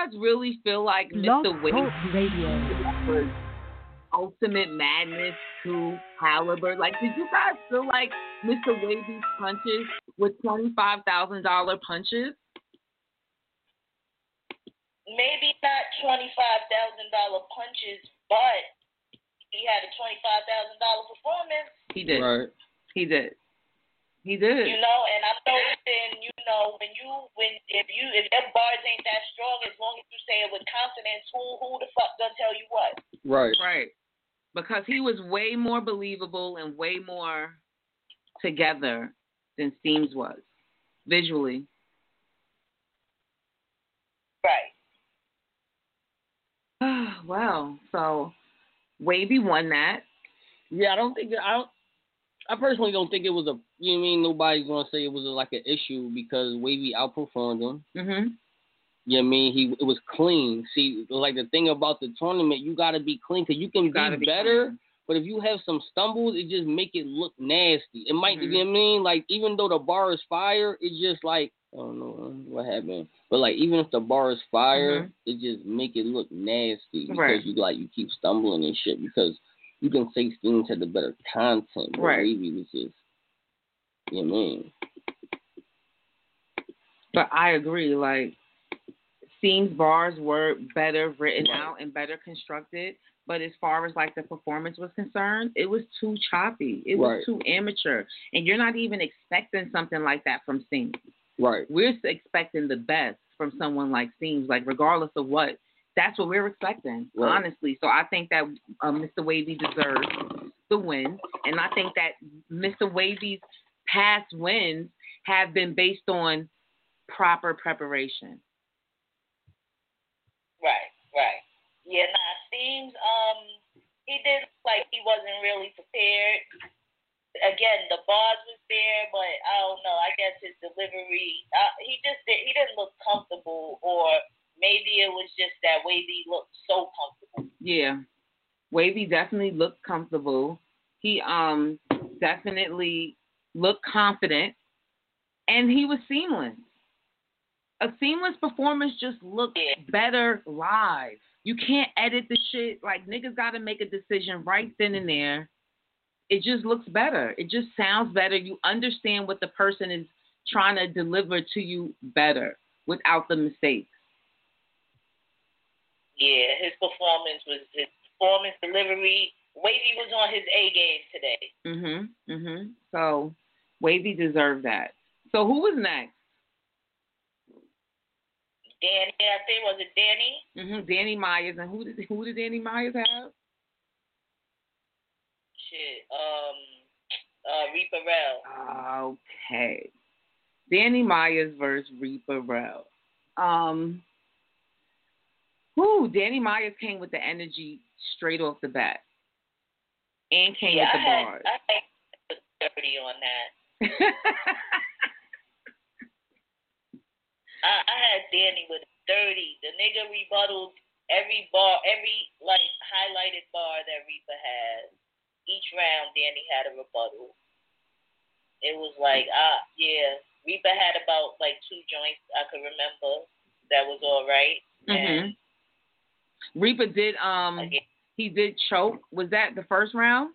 guys really feel like Blog Mr. Wade Talk Radio. was Ultimate Madness 2 caliber? Like, did you guys feel like Mr. Wade's punches were $25,000 punches? Maybe not $25,000 punches, but he had a $25,000 performance. He did. Right. He did. He did. You know, and I'm noticing, you know, if them bars ain't that strong, as long as you say it with confidence, who the fuck gonna tell you what? Right. Right. Because he was way more believable and way more together than Steams was, visually. Right. Wow. So, Wavy won that. Yeah, I personally don't think it was a. You know what I mean? Nobody's gonna say it was like an issue because Wavy outperformed him. Mhm. You know what I mean? It was clean. See, like the thing about the tournament, you gotta be clean because you can be better, clean. But if you have some stumbles, it just make it look nasty. It might, you know what I mean? Like even though the bar is fire, it's just like I don't know what happened, but like even if the bar is fire, it just make it look nasty because you keep stumbling and shit because. You can say Steams had the better content, but Wavy was just, you know what I mean? But I agree, like, Steams bars were better written out and better constructed, but as far as, like, the performance was concerned, it was too choppy. It was too amateur. And you're not even expecting something like that from Steams. Right. We're expecting the best from someone like Steams, like, regardless of what. That's what we're expecting, honestly. So I think that Mr. Wavy deserves the win. And I think that Mr. Wavy's past wins have been based on proper preparation. Right. Yeah, Steams, he did like he wasn't really prepared. Again, the bars was there, but I don't know. I guess his delivery, he didn't look comfortable or... Maybe it was just that Wavy looked so comfortable. Yeah. Wavy definitely looked comfortable. He definitely looked confident. And he was seamless. A seamless performance just looks better live. You can't edit the shit. Like, niggas got to make a decision right then and there. It just looks better. It just sounds better. You understand what the person is trying to deliver to you better without the mistakes. Yeah, his performance delivery. Wavy was on his A game today. So Wavy deserved that. So who was next? Danny, I think, was it Danny? Danny Myers. And who did Danny Myers have? Shit. Reaper Rel. Okay. Danny Myers versus Reaper Rel. Danny Myers came with the energy straight off the bat. And came with the bars. I think it was 30 on that. I had Danny with 30. The nigga rebutted every bar, every like highlighted bar that Reaper had. Each round, Danny had a rebuttal. It was like, Reaper had about like 2 joints I could remember that was all right. And Reaper did he did choke. Was that the first round?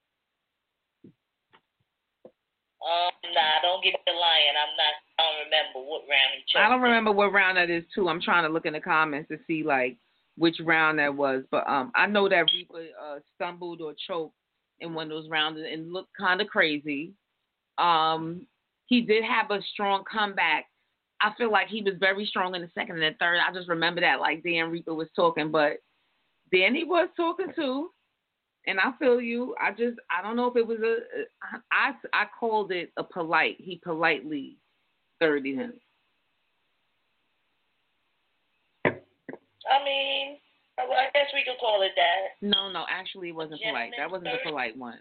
Nah, don't give me the lion. I don't remember what round he choked. I don't remember what round that is too. I'm trying to look in the comments to see like which round that was. But I know that Reaper stumbled or choked in one of those rounds and looked kind of crazy. He did have a strong comeback. I feel like he was very strong in the second and the third. I just remember that like Dan Reaper was talking, but Danny was talking too. And I feel you. I don't know if it was I called it a polite. He politely 30'd him. I mean, I guess we could call it that. No, actually it wasn't polite. That wasn't the polite one.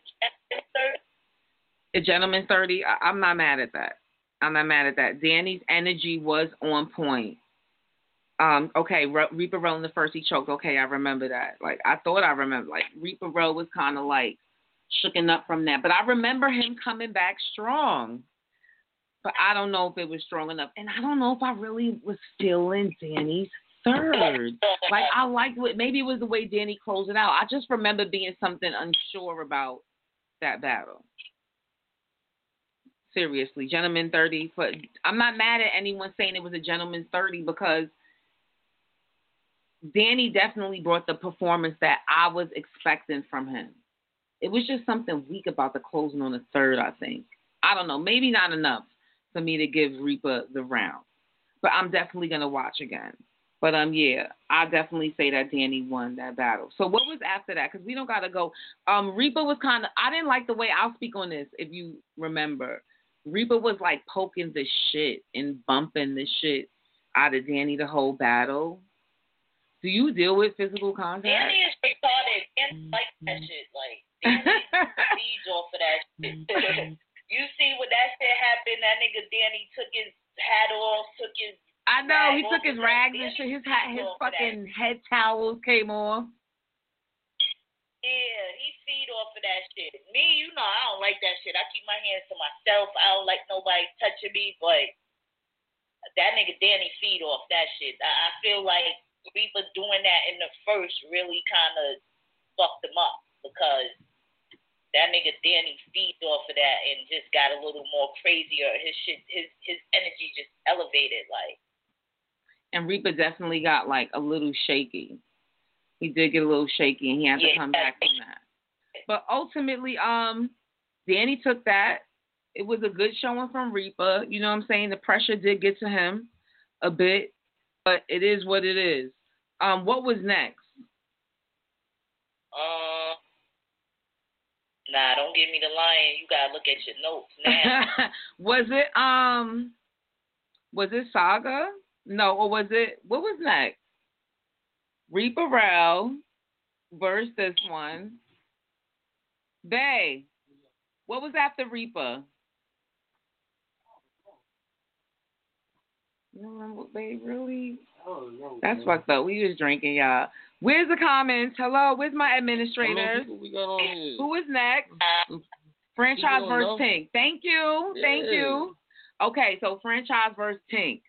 A gentleman 30. I'm not mad at that. Danny's energy was on point. Okay, Reaper Rel in the first, he choked. Okay, I remember that. Like, I thought I remember. Like, Reaper Rel was kind of, like, shooken up from that. But I remember him coming back strong. But I don't know if it was strong enough. And I don't know if I really was feeling Danny's third. Like, I liked what, maybe it was the way Danny closed it out. I just remember being something unsure about that battle. Seriously, gentleman 30. But I'm not mad at anyone saying it was a gentleman's 30 because Danny definitely brought the performance that I was expecting from him. It was just something weak about the closing on the third, I think. I don't know. Maybe not enough for me to give Reaper the round. But I'm definitely going to watch again. But, yeah, I definitely say that Danny won that battle. So what was after that? Because we don't got to go. Reaper was kind of, I didn't like the way, I'll speak on this if you remember. Reaper was like poking the shit and bumping the shit out of Danny the whole battle. Do you deal with physical contact? Danny is retarded. Danny like that shit. Like, Danny feeds off of that shit. You see when that shit happened, that nigga Danny took his hat off, took his I know, he took his rags and shit. His fucking head towels came off. Yeah, he feed off of that shit. Me, you know, I don't like that shit. I keep my hands to myself. I don't like nobody touching me, but that nigga Danny feed off that shit. I feel like Reaper doing that in the first really kind of fucked him up because that nigga Danny feeds off of that and just got a little more crazier. His shit, his energy just elevated, like. And Reaper definitely got like a little shaky. He did get a little shaky, and he had to come back from that. But ultimately, Danny took that. It was a good showing from Reaper. You know what I'm saying? The pressure did get to him a bit, but it is what it is. What was next? Nah, don't give me the lion. You gotta look at your notes now. Was it Saga? No, or was it, what was next? Reaper Rel versus this one. Bae, what was after Reaper? You don't remember what Bae really? Oh, no, that's fucked up. We was drinking, y'all. Where's the comments? Hello, where's my administrators? We got on here? Who is next? Franchise versus Tink. Thank you. Yeah. Thank you. Okay, so Franchise versus Tink.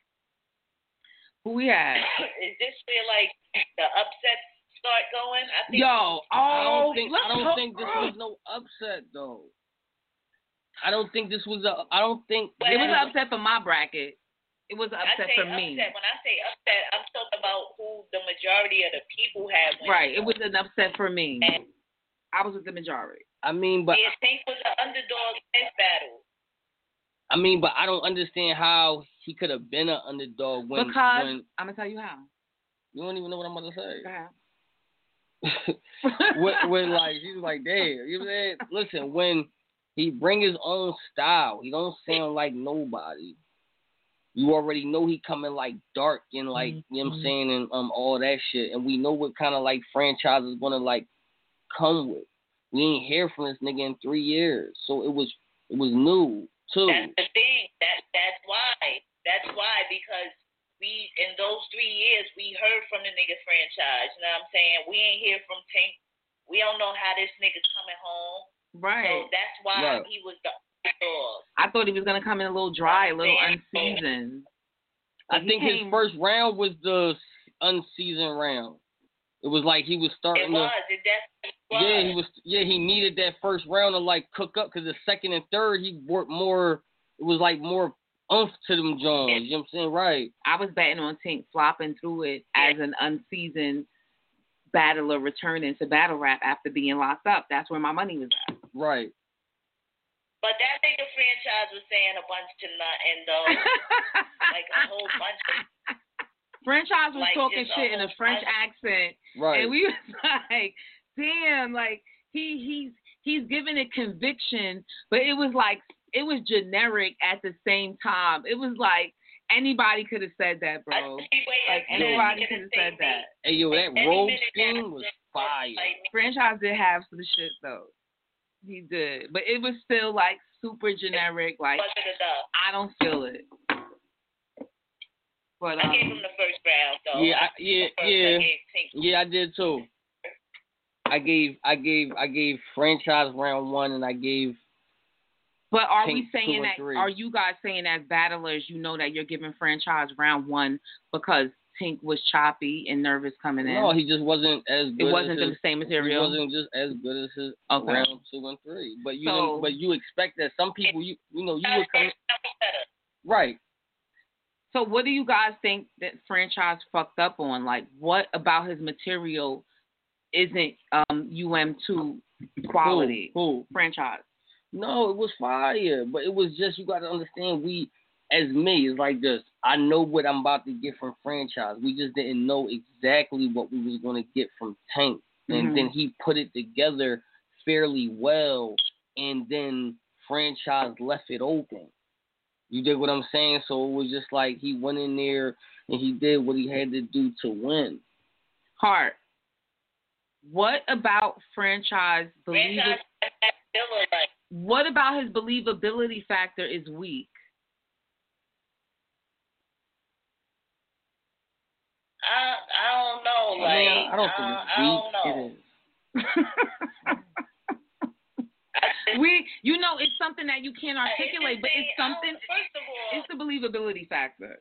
Who we have? Is this where like the upsets start going? I think I don't think this was no upset though. I don't think this was a. I don't think it was an upset for my bracket. It was an upset for me. When I say upset, I'm talking about who the majority of the people have. Right. It was an upset for me. And I was with the majority. I mean, but yeah, Tink was an underdog in this battle. I mean, but I don't understand how he could have been an underdog when. Because I'm gonna tell you how. You don't even know what I'm about to say. Go ahead. when like she's like, damn, you know what I'm saying? Listen, when he bring his own style, he don't sound like nobody. You already know he coming like dark and like you know what I'm saying, and all that shit, and we know what kind of like franchise is gonna like come with. We ain't hear from this nigga in 3 years, so it was new too. That's the thing. That's why because we in those 3 years we heard from the nigga franchise. You know what I'm saying? We ain't hear from Tink. We don't know how this nigga's coming home. Right. So that's why he was the underdog. I thought he was gonna come in a little dry, a little unseasoned. I think his first round was the unseasoned round. It was like he was starting It definitely was. Yeah, he was. Yeah, he needed that first round to like cook up because the second and third he brought more. It was like more oomph to them Jones. You know what I'm saying? Right. I was betting on Tink flopping through it as an unseasoned battler returning to battle rap after being locked up. That's where my money was at. Right. But that nigga franchise was saying a bunch to nothing though, like a whole bunch of. Franchise was like talking shit in a French accent, right? And we was like, damn, like he's giving it conviction, but it was generic at the same time. It was like anybody could have said that, bro. Like anybody could have said that. Hey yo, that roll scheme was fire. Franchise did have some shit though. He did, but it was still like super generic. Like I don't feel it. But I gave him the first round though. Yeah, I did too. I gave franchise round 1, and I gave. But are Tink we saying 2 and that? 3. Are you guys saying as battlers, you know that you're giving franchise round 1 because Pink was choppy and nervous coming in? No, he just wasn't as good. It wasn't the same material. He wasn't just as good as his round 2 and 3. But you expect that some people you would come right. So what do you guys think that franchise fucked up on? Like, what about his material isn't UM2 quality? Who? Franchise. No, it was fire, but it was just, you got to understand, it's like this. I know what I'm about to get from franchise. We just didn't know exactly what we was going to get from Tank. And then he put it together fairly well, and then franchise left it open. You dig what I'm saying? So it was just like he went in there and he did what he had to do to win. Hart, what about franchise what about his believability factor is weak? I don't know. I don't think it's weak. It's something that you can't articulate, but it's something. First of all, it's the believability factor.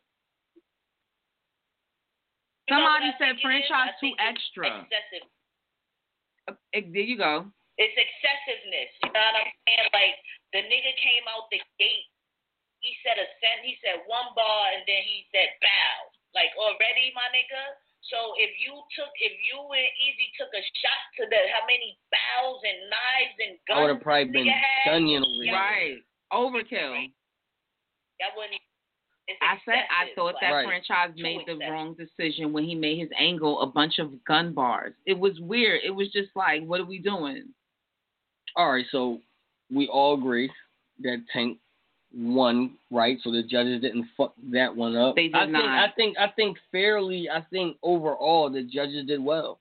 Somebody said franchise too extra. Excessive. There you go. It's excessiveness. You know what I'm saying? Like, the nigga came out the gate. He said he said one bar, and then he said bow. Like, already, my nigga. So if you and Easy took a shot to how many bows and knives and guns, I would have probably been done right. Overkill. That wouldn't. I thought that franchise made the wrong decision when he made his angle a bunch of gun bars. It was weird. It was just like, what are we doing? All right, so we all agree that Tank won, right? So the judges didn't fuck that one up. They did not. I think fairly. I think overall the judges did well.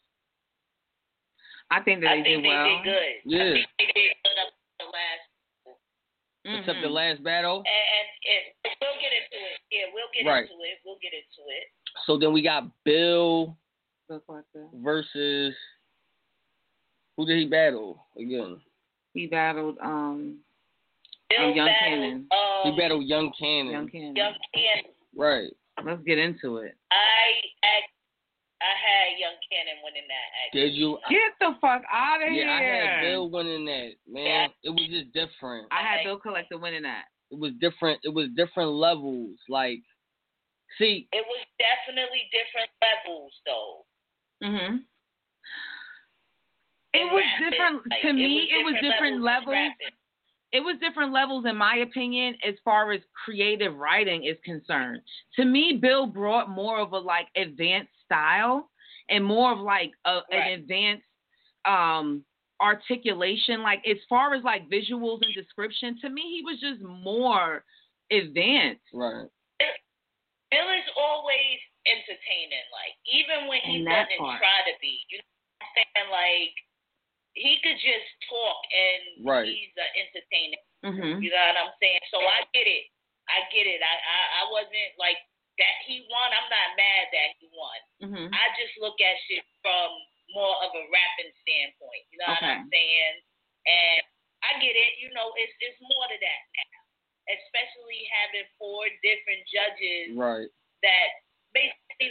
I think they did well. They did good. Yeah. I think they did good up to the last. Except the last battle. And we'll get into it. Yeah, we'll get into it. We'll get into it. So then we got Bill versus, who did he battle again? He battled Young Cannon. He battled Young Cannon. Right. Let's get into it. I had Young Cannon winning that. Actually. Did you? Get the fuck out of here. Yeah, I had Bill winning that, man. It was just different. I had Bill Collector winning that. It was different. It was different levels. Like, see. It was definitely different levels, though. Mhm. It was different to me. It was different levels. It was different levels, in my opinion, as far as creative writing is concerned. To me, Bill brought more of a like advanced style and more of like an advanced articulation. Like as far as like visuals and description, to me, he was just more advanced. Right. Bill is always entertaining. Like even when he doesn't try to be, you know what I'm saying? Like he could just talk and he's entertaining. Mm-hmm. You know what I'm saying? So I get it. I wasn't like that he won. I'm not mad that he won. Mm-hmm. I just look at shit from more of a rapping standpoint. You know what I'm saying? And I get it. You know, it's more to that now. Especially having 4 different judges that basically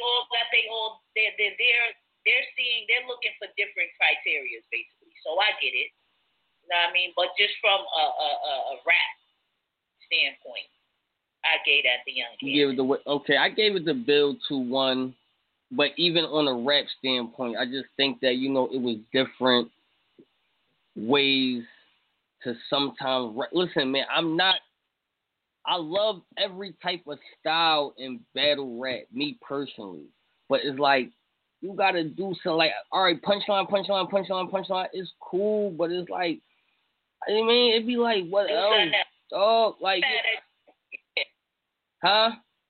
they're looking for different criteria basically. So I get it. You know what I mean? But just from a rap standpoint, I gave that to Young Cannon. I gave it to Bill 2-1, but even on a rap standpoint, I just think that, you know, it was different ways to sometimes listen, man, I love every type of style in battle rap, me personally. But it's like, you gotta do something like, all right, punchline, it's cool, but it's like, I mean, it'd be like, what else? Oh, like, huh?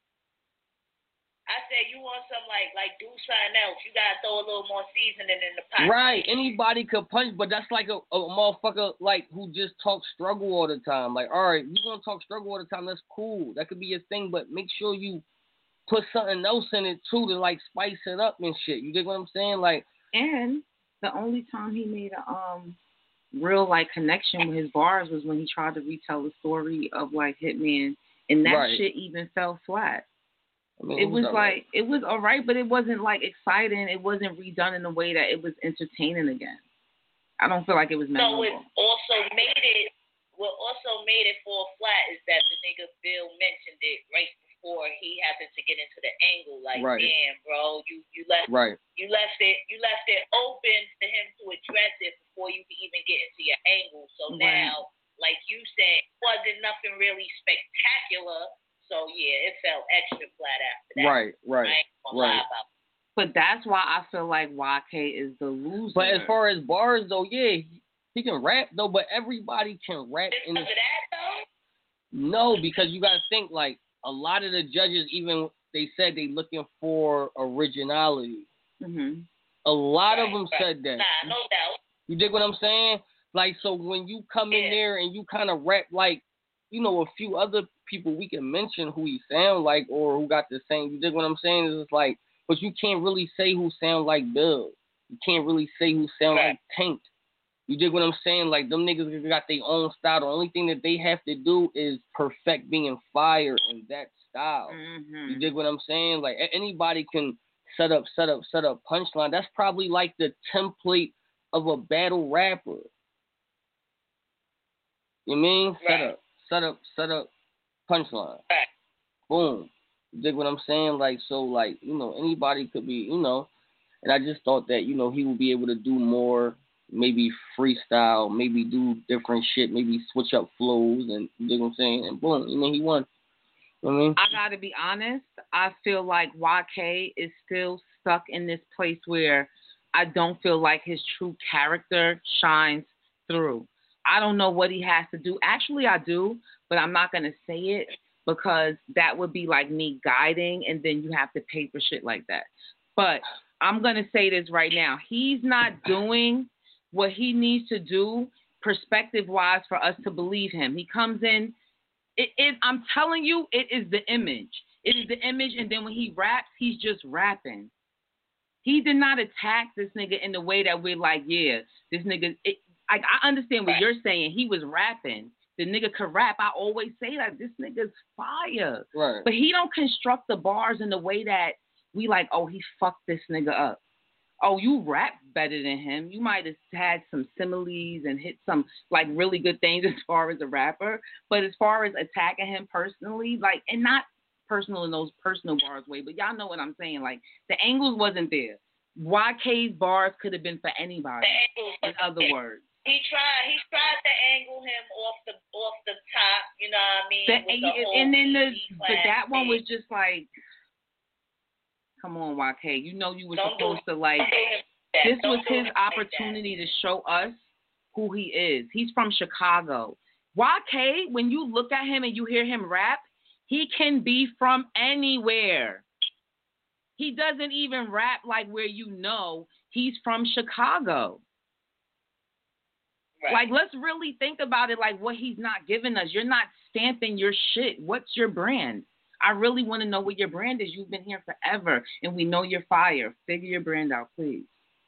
I said, you want something like do something else. You gotta throw a little more seasoning in the pot. Right, anybody could punch, but that's like a motherfucker like who just talks struggle all the time. Like, all right, you gonna talk struggle all the time, that's cool. That could be your thing, but make sure you put something else in it too to like spice it up and shit. You dig what I'm saying? Like, and the only time he made a real like connection with his bars was when he tried to retell the story of like Hitman, and that shit even fell flat. I mean, it was like it was all right, but it wasn't like exciting. It wasn't redone in a way that it was entertaining again. I don't feel like it was memorable. So what also made it fall flat is that the nigga Bill mentioned it right before he happened to get into the angle. Like, damn, bro, you left it open for him to address it before you could even get into your angle. So now, like you said, it wasn't nothing really spectacular. So yeah, it fell extra flat after that. Right. I ain't gonna lie about it. But that's why I feel like YK is the loser. But as far as bars though, yeah, he can rap though. But everybody can rap. Because of that though? No, because you gotta think like a lot of the judges, even they said they looking for originality. Mm-hmm. A lot of them said that. Nah, no doubt. You dig what I'm saying? Like, so when you come in there and you kind of rap like, you know, a few other people we can mention who he sound like or who got the same. You dig what I'm saying? It's like, but you can't really say who sound like Bill. You can't really say who sound like Tank. You dig what I'm saying? Like, them niggas got their own style. The only thing that they have to do is perfect being fire in that style. Mm-hmm. You dig what I'm saying? Like, anybody can set up punchline. That's probably like the template of a battle rapper. You mean? Set up punchline. Boom. You dig what I'm saying? Like, so, like, you know, anybody could be, you know, and I just thought that, you know, he would be able to do more, maybe freestyle, maybe do different shit, maybe switch up flows, and you dig what I'm saying? And boom, you know, he won. You know what I mean? I gotta be honest, I feel like YK is still stuck in this place where I don't feel like his true character shines through. I don't know what he has to do. Actually, I do, but I'm not going to say it because that would be like me guiding, and then you have to pay for shit like that. But I'm going to say this right now. He's not doing what he needs to do perspective-wise for us to believe him. He comes in. I'm telling you, it is the image. It is the image, and then when he raps, he's just rapping. He did not attack this nigga in the way that we're like, yeah, this nigga. I understand what you're saying. He was rapping. The nigga could rap. I always say that this nigga's fire. Right. But he don't construct the bars in the way that we like, oh, he fucked this nigga up. Oh, you rap better than him. You might have had some similes and hit some like really good things as far as a rapper. But as far as attacking him personally, like, and not personal in those personal bars way, but y'all know what I'm saying. Like, the angles wasn't there. YK's bars could have been for anybody. In other words. He tried to angle him off the top, you know what I mean? But that one was just like, come on, YK. You know you were supposed to like. This was his opportunity to show us who he is. He's from Chicago. YK, when you look at him and you hear him rap, he can be from anywhere. He doesn't even rap like where you know he's from Chicago. Right. Like, let's really think about it, like what he's not giving us. You're not stamping your shit. What's your brand? I really want to know what your brand is. You've been here forever, and we know you're fire. Figure your brand out, please.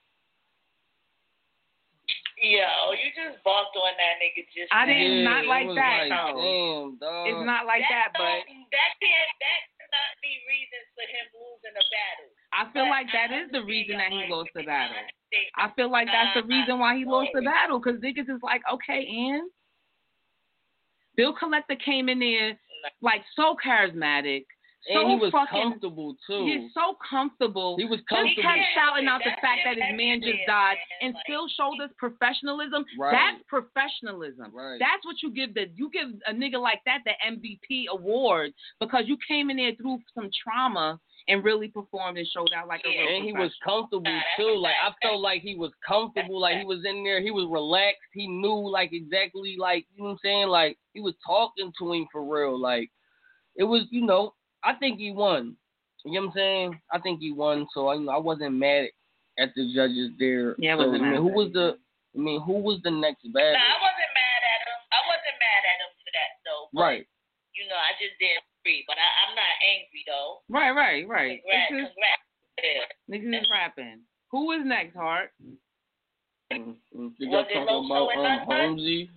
Yo, you just bumped on that nigga just I didn't, not like that, though. Damn, dog. It's not like that, but... That cannot be reasons for him losing a battle. I feel like that is the reason that he lost the battle. I feel like that's the reason why he lost the battle, because niggas is like, okay, and Bill Collector came in there like so charismatic. So and he was comfortable too. He's so comfortable. He was comfortable. He kept shouting out the fact that his man just died and still showed us professionalism. Right. That's professionalism. Right. That's what you give a nigga like that the MVP award, because you came in there through some trauma and really performed and showed out like a real And he was comfortable too. Like, I felt like he was comfortable. Like, he was in there. He was relaxed. He knew like exactly, like, you know what I'm saying? Like, he was talking to him for real. Like, it was, you know. I think he won. You know what I'm saying? I think he won, so I wasn't mad at the judges there. Yeah, who was the next battle? Nah, I wasn't mad at him. I wasn't mad at him for that though. But, right. You know, I just didn't agree, but I'm not angry though. Right. Congrats. Niggas is rapping. Who is next, Hart? You got talking about Holmesy?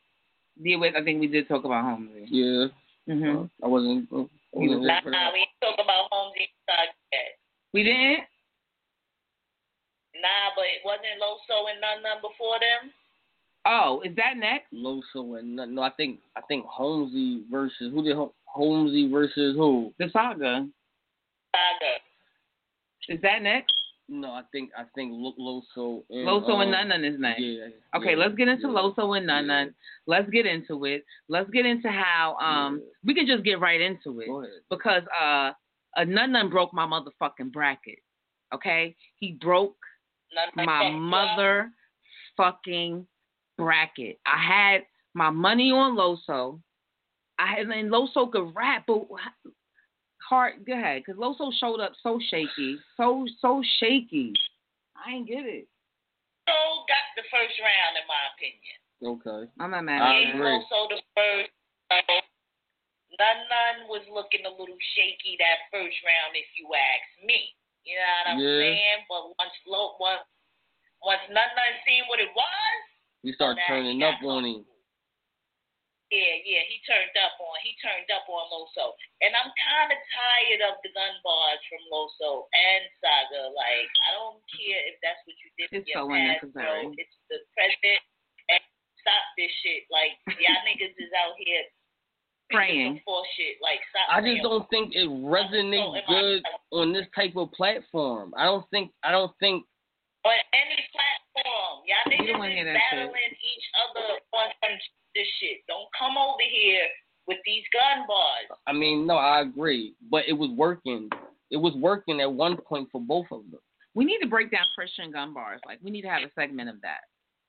I think we did talk about Holmesy. Yeah. Mm-hmm. I wasn't. We ain't talking Holmesy and Saga yet. We didn't? Nah, but it wasn't Loso and None before them. Oh, is that next? Loso and None. No, I think Holmesy versus who did Holmesy versus who? The Saga. Saga. Is that next? No, I think Loso and Loso and None is next. Yeah. Okay, yeah, let's get into yeah, Loso and None. yeah. Let's get into it. Let's get into how we can just get right into it. Go ahead. Because None broke my motherfucking bracket. Okay? He broke my motherfucking bracket. I had my money on Loso. And Loso could rap, but go ahead, because Loso showed up so shaky, so shaky. I ain't get it. So got the first round in my opinion. Okay. I'm not mad I at agree. Loso the first round. None was looking a little shaky that first round, if you ask me. You know what I'm saying? But once None seen what it was, he started turning up on him. Yeah, he turned up on Loso. And I'm kind of tired of the gun bars from Loso and Saga. Like, I don't care if that's what you did in your past, bro. It's the present. And stop this shit. Like, y'all niggas is out here praying for shit. Like, stop I just don't think it resonates good on this type of platform. I don't think on any platform. Y'all niggas is battling each other on some this shit. Don't come over here with these gun bars. I mean, no, I agree, but it was working. It was working at one point for both of them. We need to break down Christian gun bars. Like, we need to have a segment of that.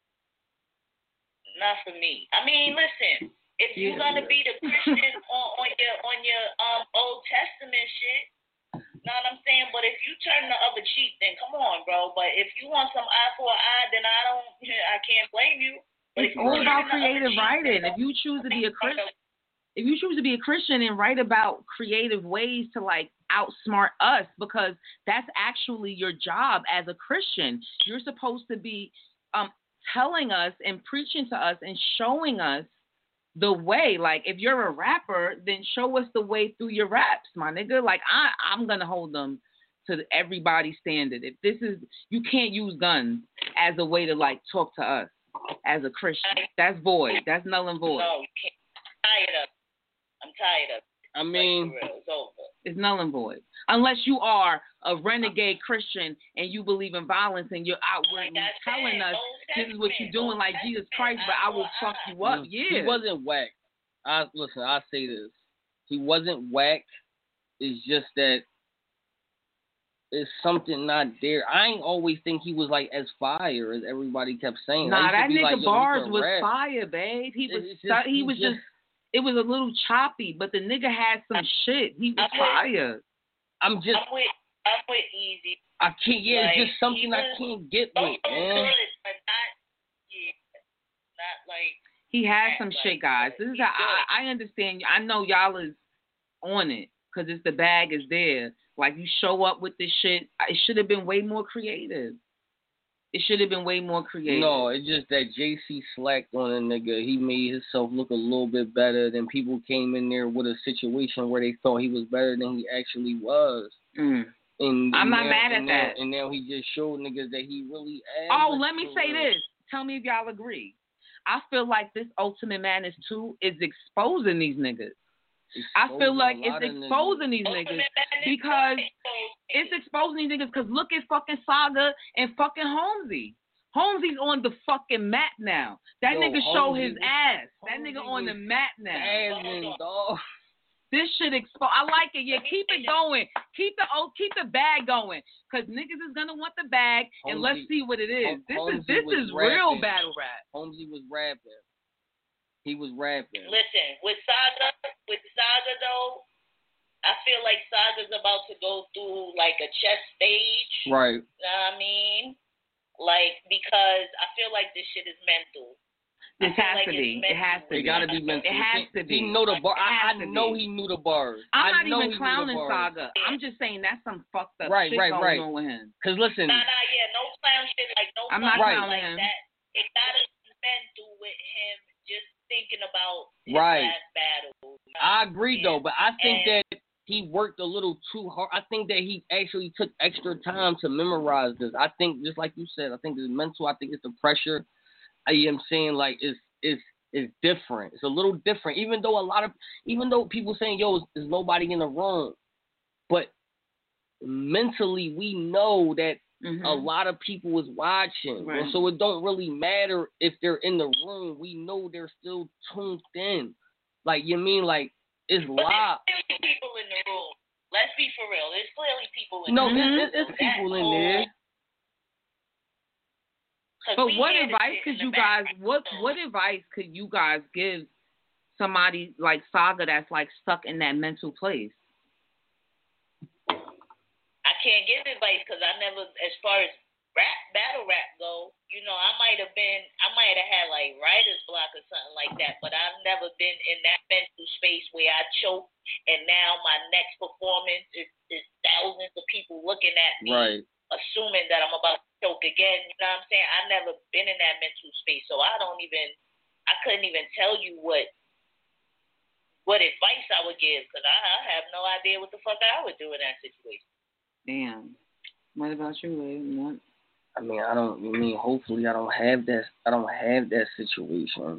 Not for me. I mean, listen. If you're gonna be the Christian on your Old Testament shit, know what I'm saying? But if you turn the other cheek, then come on, bro. But if you want some eye for an eye, then I can't blame you. But it's all about creative writing. If you choose to be a Christian, and write about creative ways to like outsmart us, because that's actually your job as a Christian. You're supposed to be telling us and preaching to us and showing us the way. Like, if you're a rapper, then show us the way through your raps, my nigga. Like, I'm gonna hold them to everybody's standard. If this is, you can't use guns as a way to like talk to us as a Christian. That's void. That's null and void. No, you can't. I'm tired of it. I mean, it's over. It's null and void. Unless you are a renegade Christian and you believe in violence and you're outwardly telling us this is what you're doing like Jesus Christ, but I will fuck you up. Yeah. He wasn't whack. Listen, I'll say this. He wasn't whack. It's just that it's something not there. I ain't always think he was like as fire as everybody kept saying. Nah, that nigga like, bars was rap. Fire, babe. It was a little choppy, but the nigga had some shit. He was fire. I'm with Easy. I can't. Yeah, like, it's just something I can't get with, man. Good, but not like. He has some shit, guys. This is how I understand. I know y'all is on it because it's the bag is there. Like, you show up with this shit. It should have been way more creative. No, it's just that JC slacked on a nigga. He made himself look a little bit better than people came in there with a situation where they thought he was better than he actually was. And I'm not mad at that. And now he just showed niggas that he really is. Oh, let me say this. Tell me if y'all agree. I feel like this Ultimate Madness 2 is exposing these niggas. I feel like it's exposing these niggas because it's exposing these niggas because look at fucking Saga and fucking Holmesy. Holmesy's on the fucking map now. That nigga show his ass. That nigga on the map now. This shit expose. I like it. Yeah, keep it going. Keep the bag going, cause niggas is gonna want the bag, and let's see what it is. This is real battle rap. Holmesy was rapping. He was rapping. Listen, with Saga though, I feel like Saga's about to go through like a chess stage. Right. You know what I mean? Like, because I feel like this shit is mental. It has to be. It gotta be mental. It has to be. He know the bar. I know he knew the bars. I'm not even clowning Saga. I'm just saying that's some fucked up shit going on with him. Cause listen. No clown shit. Like, no I'm not clowning like him. That. It gotta be mental with him just thinking about his right. last battle. I agree though, but I think that he worked a little too hard. I think that he actually took extra time to memorize this. I think, just like you said, I think it's mental. I think it's the pressure. You know what I'm saying? Like, it's different. It's a little different. Even though people saying, yo, there's nobody in the room. But mentally, we know that a lot of people was watching. Right. So it don't really matter if they're in the room. We know they're still tuned in. Like, you mean, like, it's live. There's clearly people in the room. Let's be for real. There's clearly people in the room. No, there's people in there. But what advice could you guys? What advice could you guys give somebody like Saga that's like stuck in that mental place? I can't give advice because I never, as far as battle rap go, you know, I might have had like writer's block or something like that, but I've never been in that mental space where I choke and now my next performance is thousands of people looking at me, right, assuming that I'm about to choke again. You know what I'm saying? I've never been in that mental space, so I couldn't even tell you what advice I would give because I have no idea what the fuck I would do in that situation. Damn. What about you, Wade? I mean, hopefully I don't have that situation.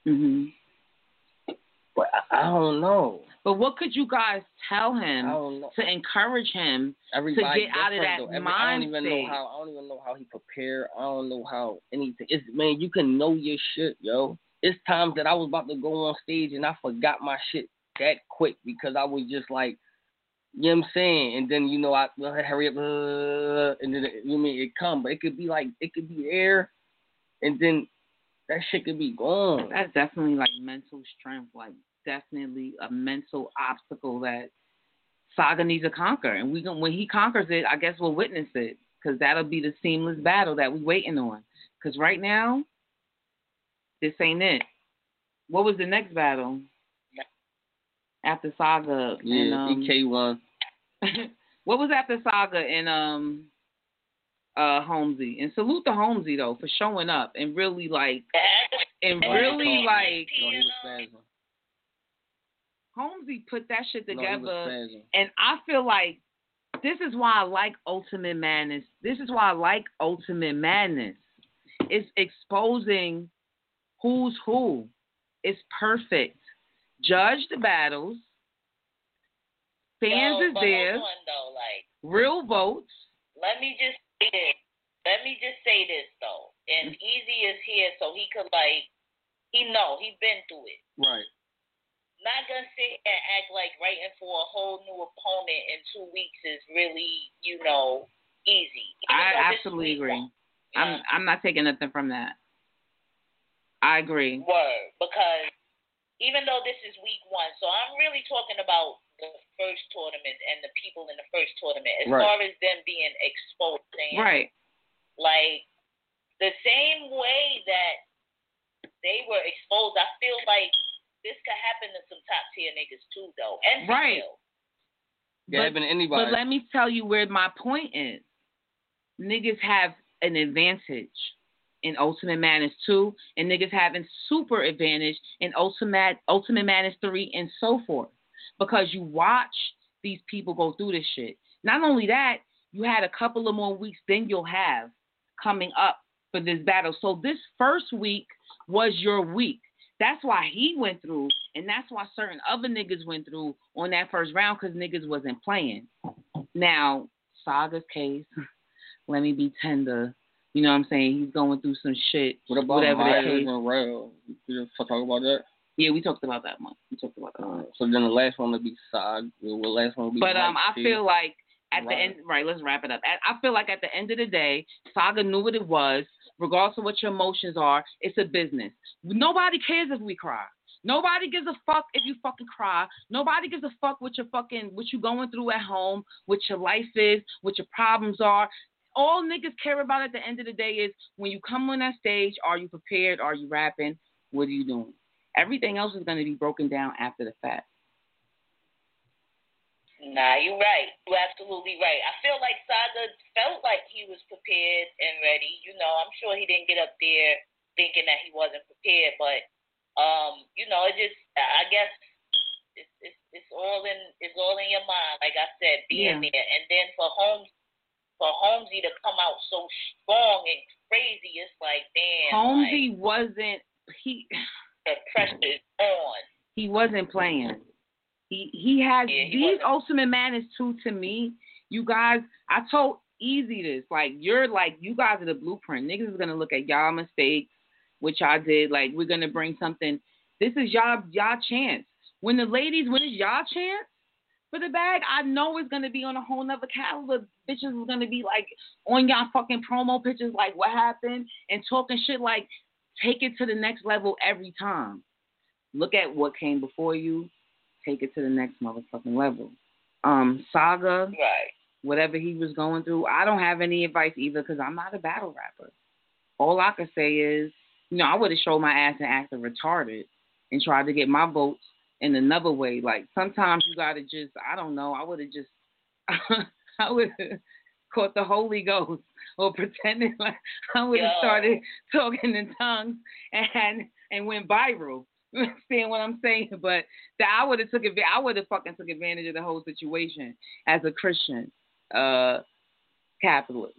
But I don't know. But what could you guys tell him to encourage him to get out of that mind state? I don't even know how he prepared. I don't know how anything. Man, you can know your shit, yo. It's times that I was about to go on stage and I forgot my shit that quick because I was just like, you know what I'm saying? And then, you know, I hurry up, and then, it come. But it could be air, and then that shit could be gone. That's definitely like mental strength, like definitely a mental obstacle that Saga needs to conquer. And when he conquers it, I guess we'll witness it because that'll be the seamless battle that we're waiting on. Because right now, this ain't it. What was the next battle? After Saga and EK1. What was after Saga and Holmesy? And salute to Holmesy though for showing up and really like Holmesy put that shit together. And I feel like this is why I like Ultimate Madness. It's exposing who's who. It's perfect. Judge the battles. Fans is there. Real votes. Let me just say this though. And Easy is here so he could he's been through it. Right. Not gonna sit and act like writing for a whole new opponent in 2 weeks is really, easy. I absolutely agree. I'm not taking nothing from that. I agree. Word, because even though this is week 1, so I'm really talking about the first tournament and the people in the first tournament as far as them being exposed. Right. Like, the same way that they were exposed, I feel like this could happen to some top tier niggas too, though. And right. Yeah, happen to anybody. But let me tell you where my point is. Niggas have an advantage in Ultimate Madness 2, and niggas having super advantage in Ultimate Madness 3, and so forth. Because you watch these people go through this shit. Not only that, you had a couple of more weeks than you'll have coming up for this battle. So this first week was your week. That's why he went through, and that's why certain other niggas went through on that first round, because niggas wasn't playing. Now, Saga's case, let me be tender. You know what I'm saying? He's going through some shit. What about Myers and Rail? Did you talk about that? Yeah, we talked about that one. So then the last one will be Saga. The last one will be. But I feel like at the end, right? Let's wrap it up. I feel like at the end of the day, Saga knew what it was. Regardless of what your emotions are, it's a business. Nobody cares if we cry. Nobody gives a fuck if you fucking cry. Nobody gives a fuck what you going through at home, what your life is, what your problems are. All niggas care about at the end of the day is when you come on that stage, are you prepared? Are you rapping? What are you doing? Everything else is going to be broken down after the fact. Nah, you're right. You're absolutely right. I feel like Saga felt like he was prepared and ready. I'm sure he didn't get up there thinking that he wasn't prepared, but, it just, I guess it's It's all in your mind. Like I said, being there, and then for Holmesy to come out so strong and crazy, it's like, damn. Holmesy like, wasn't. The pressure is on. He wasn't playing. He has these Ultimate Madness too. To me, you guys, I told Easy this. Like, you guys are the blueprint. Niggas is gonna look at y'all mistakes, which I did. Like, we're gonna bring something. This is y'all chance. When it's y'all chance for the bag, I know it's gonna be on a whole nother caliber. Bitches is gonna be like on y'all fucking promo pictures, like what happened, and talking shit like take it to the next level every time. Look at what came before you. Take it to the next motherfucking level. Saga, right. Whatever he was going through, I don't have any advice either because I'm not a battle rapper. All I can say is, I would have showed my ass and acted retarded and tried to get my votes in another way. Like, sometimes you got to just, I don't know, I would have just, I would have caught the Holy Ghost or pretended like I would have started talking in tongues and went viral. You understand what I'm saying? But that I would have fucking took advantage of the whole situation as a Christian capitalist.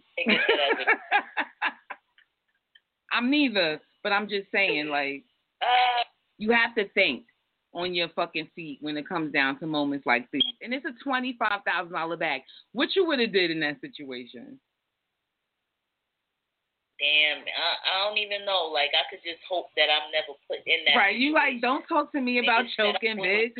I'm neither, but I'm just saying, like, you have to think on your fucking feet when it comes down to moments like these. And it's a $25,000 bag. What you would have did in that situation? Damn, I don't even know. Like, I could just hope that I'm never put in that. Right, you like, don't talk to me about choking, bitch.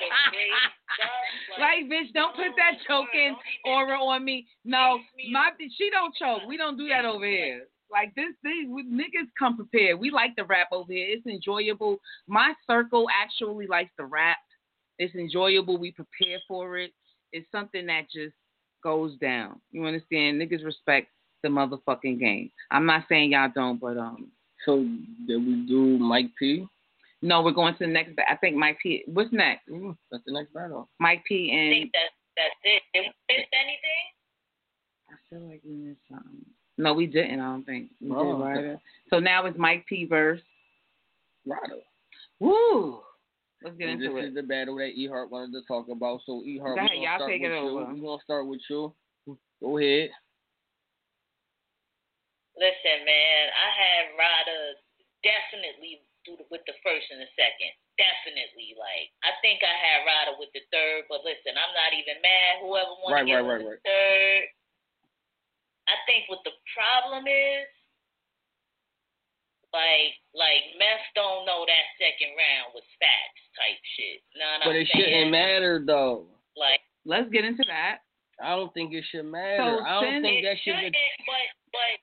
Like, bitch, don't put that choking aura on me. No, she don't choke. We don't do that over here. Like, this thing, niggas come prepared. We like to rap over here. It's enjoyable. My circle actually likes to rap. It's enjoyable. We prepare for it. It's something that just goes down. You understand? Niggas respect the motherfucking game. I'm not saying y'all don't, but So did we do Mike P? No, we're going to the next. I think Mike P. What's next? That's the next battle. Mike P. and. I think that's it. Did we miss anything? I feel like we missed something. No, we didn't. I don't think we did. Ryder. So now it's Mike P. versus Ryder. Woo! Let's get into it. This is the battle that E-Heart wanted to talk about. So E-Heart, we're gonna start with you. Go ahead. Listen, man, I had Ryder definitely with the first and the second. Definitely. Like, I think I had Ryder with the third, but listen, I'm not even mad. Whoever wants to get the third. I think what the problem is, like Meth don't know that second round was facts type shit. But it shouldn't matter, though. Like, let's get into that. I don't think it should matter. So I don't think that should. But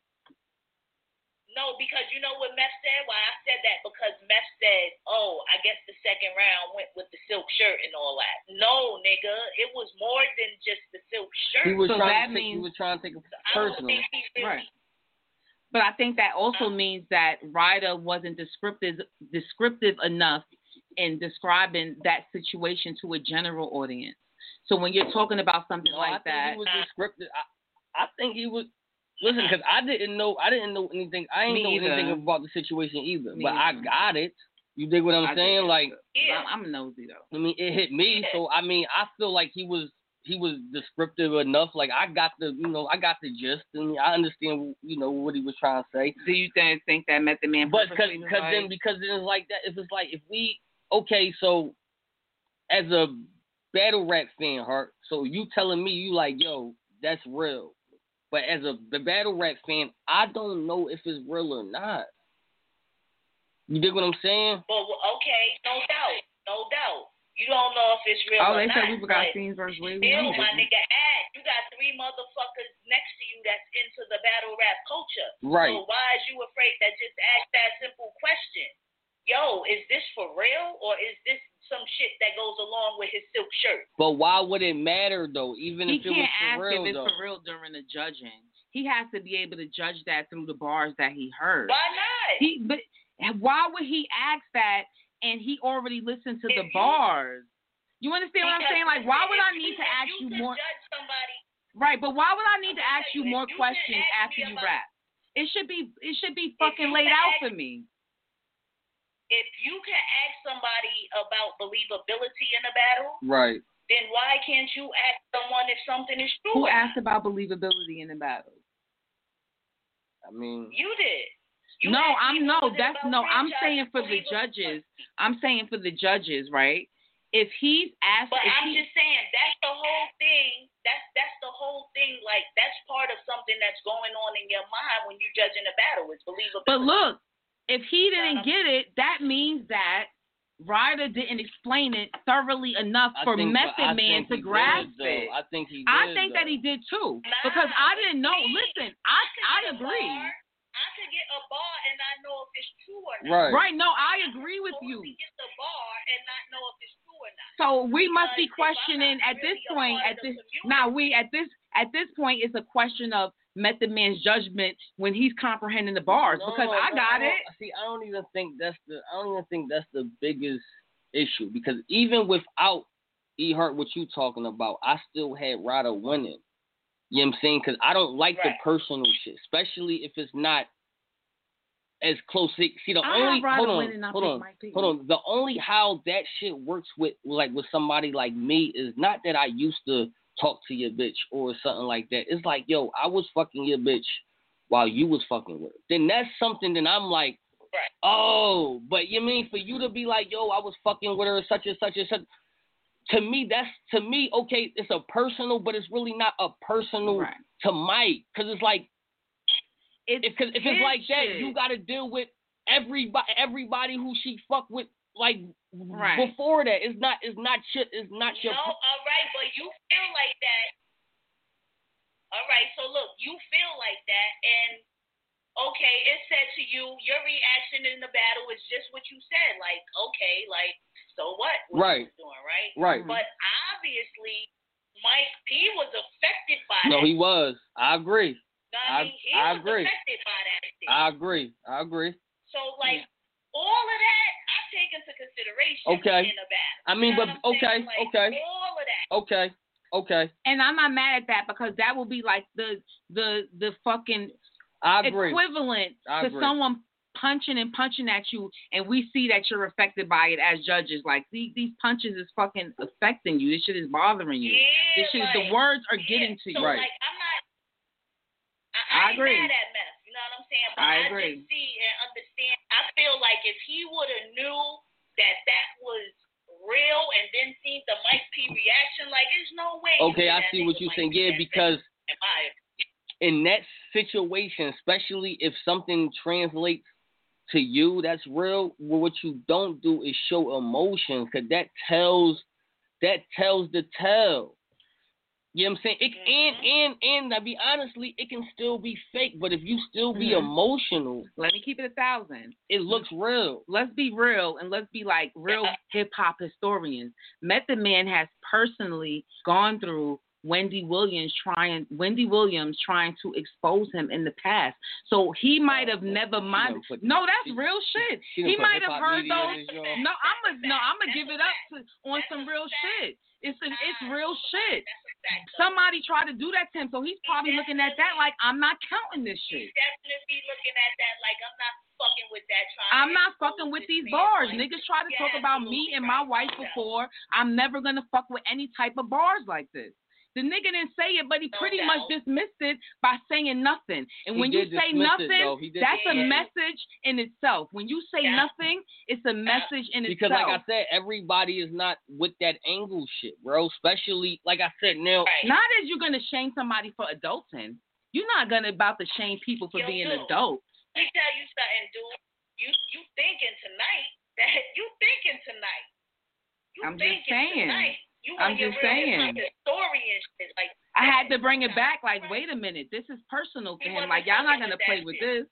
no, because you know what Meth said? Why I said that? Because Meth said, oh, I guess the second round went with the silk shirt and all that. No, nigga. It was more than just the silk shirt. He was trying to take it personal. Right. But I think that also means that Ryder wasn't descriptive enough in describing that situation to a general audience. So when you're talking about something like that. He was descriptive. I think he was. Listen, because I didn't know anything. I didn't know anything about the situation either. But I got it. You dig what I'm saying? Like, I'm nosy though. I mean, it hit me. So I mean, I feel like he was descriptive enough. Like, I got the gist, and I understand what he was trying to say. Do you think that Method Man? But because it's like that. If we so as a battle rap fan, Heart. So you telling me you like, yo, that's real. But as the battle rap fan, I don't know if it's real or not. You dig what I'm saying? Well, okay, no doubt. You don't know if it's real or not. Oh, they said we forgot Scenes versus Wavy. Still, my nigga, you got 3 motherfuckers next to you that's into the battle rap culture. Right. So why is you afraid that just ask that simple question? Yo, is this for real or is this some shit that goes along with his silk shirt? But why would it matter though? Even if it was for real, he can't ask if it's for real during the judging. He has to be able to judge that through the bars that he heard. Why not? But why would he ask that? And he already listened to the bars. You understand what I'm saying? Like, why would I need to ask you more? Judge somebody. Right, but why would I need to ask you more questions after you rap? It should be fucking laid out for me. if you can ask somebody about believability in a battle, right, then why can't you ask someone if something is true? Who asked about believability in the battle? I mean, you did. I'm saying for the judges. I'm saying for the judges, right? If he's asked, but just saying that's the whole thing. That's the whole thing. Like that's part of something that's going on in your mind when you're judging a battle. It's believability. But look, if he didn't get it, that means that Ryder didn't explain it thoroughly enough for Method Man to grasp it. I think he did. I think that he did too. Because I didn't know. Listen, I agree. I could get a bar and not know if it's true or not. Right. No, I agree with you. Get the bar and not know if it's true or not. So we must be questioning at this point. At this point, it's a question of Method Man's judgment when he's comprehending the bars. I got it. See, I don't even think that's the biggest issue, because even without E-Hart, what you talking about, I still had Ryder winning. You know what I'm saying? Because I don't like the personal shit, especially if it's not as close. See, the only hold on. The only how that shit works with somebody like me is not that I used to talk to your bitch or something like that. It's like, yo, I was fucking your bitch while you was fucking with her. Then that's something that I'm like, oh, but you mean for you to be like, yo, I was fucking with her such and such and such. To me, okay, it's a personal, but it's really not a personal to Mike. Because it's like, if it's like that, you got to deal with everybody who she fucked with, like, before that. It's not your... No, all right, but you feel like that. All right, so look, you feel like that, and, okay, it said to you, your reaction in the battle is just what you said. Like, okay, like, so what? What he was doing, right? Right. But obviously, Mike P was affected by that. No, he was. I agree. He was affected by that shit. I agree. So, like, all of that, I take into consideration in a battle. I mean, but okay. All of that. Okay. And I'm not mad at that, because that will be like the fucking equivalent to someone punching at you, and we see that you're affected by it as judges. Like, these punches is fucking affecting you. This shit is bothering you. Yeah, this shit, the words are getting to you. So, like, I agree. Mad at Meth, you know what I'm saying? But I agree. Just see and understand. I feel like if he would have knew that was real and then seen the Mike P reaction, like, there's no way. Okay, I see what you're saying. Yeah, because in that situation, especially if something translates to you that's real, well, what you don't do is show emotion, because that tells the tale. You know what I'm saying? And to be honestly, it can still be fake, but if you still be emotional, let me keep it 1,000. It looks real. Let's be real, and let's be like real hip hop historians. Method Man has personally gone through Wendy Williams trying to expose him in the past. So he might have never minded. No, that's real shit. He might have heard those. No, I'm gonna give it up on some real shit. It's real shit. Somebody tried to do that to him, so he's probably looking at that like, I'm not counting this shit. He's definitely looking at that like, I'm not fucking with that. I'm not fucking with these bars. Niggas try to talk about me and my wife before. I'm never gonna fuck with any type of bars like this. The nigga didn't say it, but he pretty much dismissed it by saying nothing. And when you say nothing, that's a message in itself. When you say nothing, it's a message in itself. Because like I said, everybody is not with that angle shit, bro. Especially, like I said, now. Not as you're going to shame somebody for adulting. You're not going to about to shame people for being adults. Let me tell you something, dude. You thinking tonight. I'm just saying. Tonight. I'm just saying. Like, I had to bring it back. Like, wait a minute, this is personal to him. Like, y'all not gonna play with this.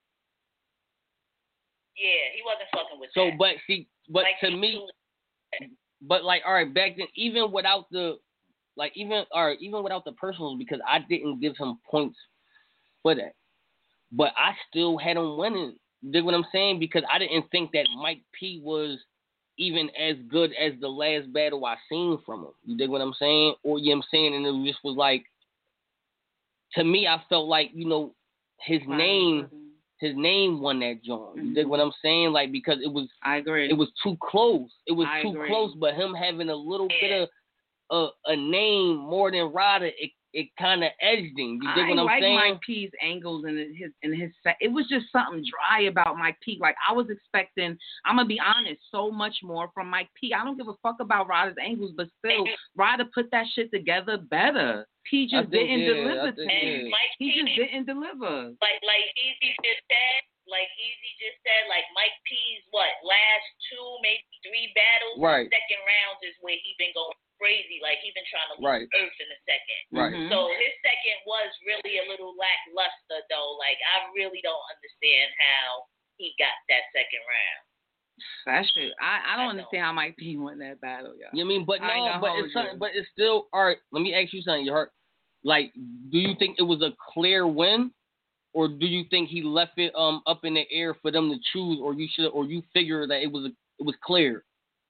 Yeah, he wasn't fucking with that. So, but to me, but like, all right, back then, even without the personals, because I didn't give him points for that, but I still had him winning. You dig what I'm saying? Because I didn't think that Mike P was even as good as the last battle I seen from him. You dig what I'm saying? Or, you know what I'm saying? And it just was like, to me, I felt like, his name his name won that joint. You dig what I'm saying? Like, because it was. I agree. It was too close. It was I too agree. close, but him having a little bit of a name more than Ryder, it kind of edged him. You dig what I'm saying? I like Mike P's angles and his set. It was just something dry about Mike P. Like, I was expecting, I'm gonna be honest, so much more from Mike P. I don't give a fuck about Ryder's angles, but still, Ryder put that shit together better. P just didn't deliver to me. He just didn't deliver. Like Easy just said. Like Mike P's last 2, maybe 3 battles. Right. Second rounds is where he been going crazy. Like, he been trying to lose Earth in the second. Right. So his second was really a little lackluster, though. Like, I really don't understand how he got that second round. That shit, I don't understand how Mike P won that battle, y'all. You know what I mean? But it's still all right. Let me ask you something. You heard? Like, do you think it was a clear win? Or do you think he left it up in the air for them to choose, or you figure that it was clear?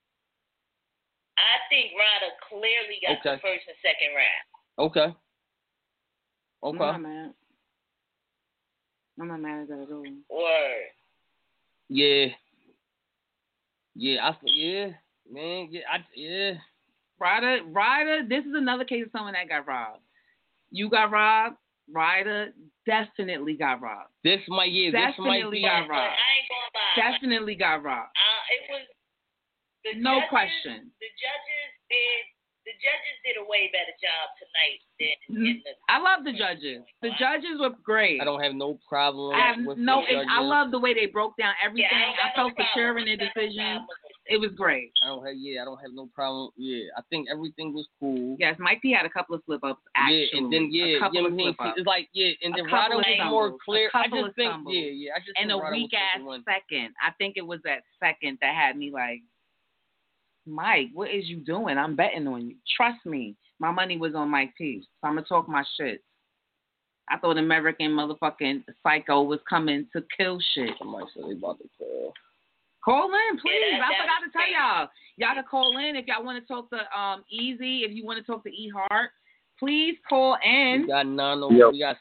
I think Ryder clearly got the first and second round. Okay. I'm not mad at that at all. Word. Yeah. Ryder, this is another case of someone that got robbed. You got robbed. Ryder definitely got robbed. This might be. Got robbed. I ain't gonna lie. Definitely got robbed. It was no question. The judges did a way better job tonight than I love the judges. The judges were great. I don't have no problem with the judges. I love the way they broke down everything. Yeah, I felt secure in their decision. It was great. I don't have no problem. Yeah, I think everything was cool. Yes, Mike P had a couple of slip ups. Actually, and then it's like and then Ryder was more clear. I just think and a weak ass second. I think it was that second that had me like, Mike, what is you doing? I'm betting on you. Trust me, my money was on Mike P. So I'm gonna talk my shit. I thought American motherfucking Psycho was coming to kill shit. Somebody said they about to call. Call in, please. I forgot to tell y'all. Y'all can call in if y'all want to talk to Easy. If you want to talk to E Hart, please call in. We got 901. We got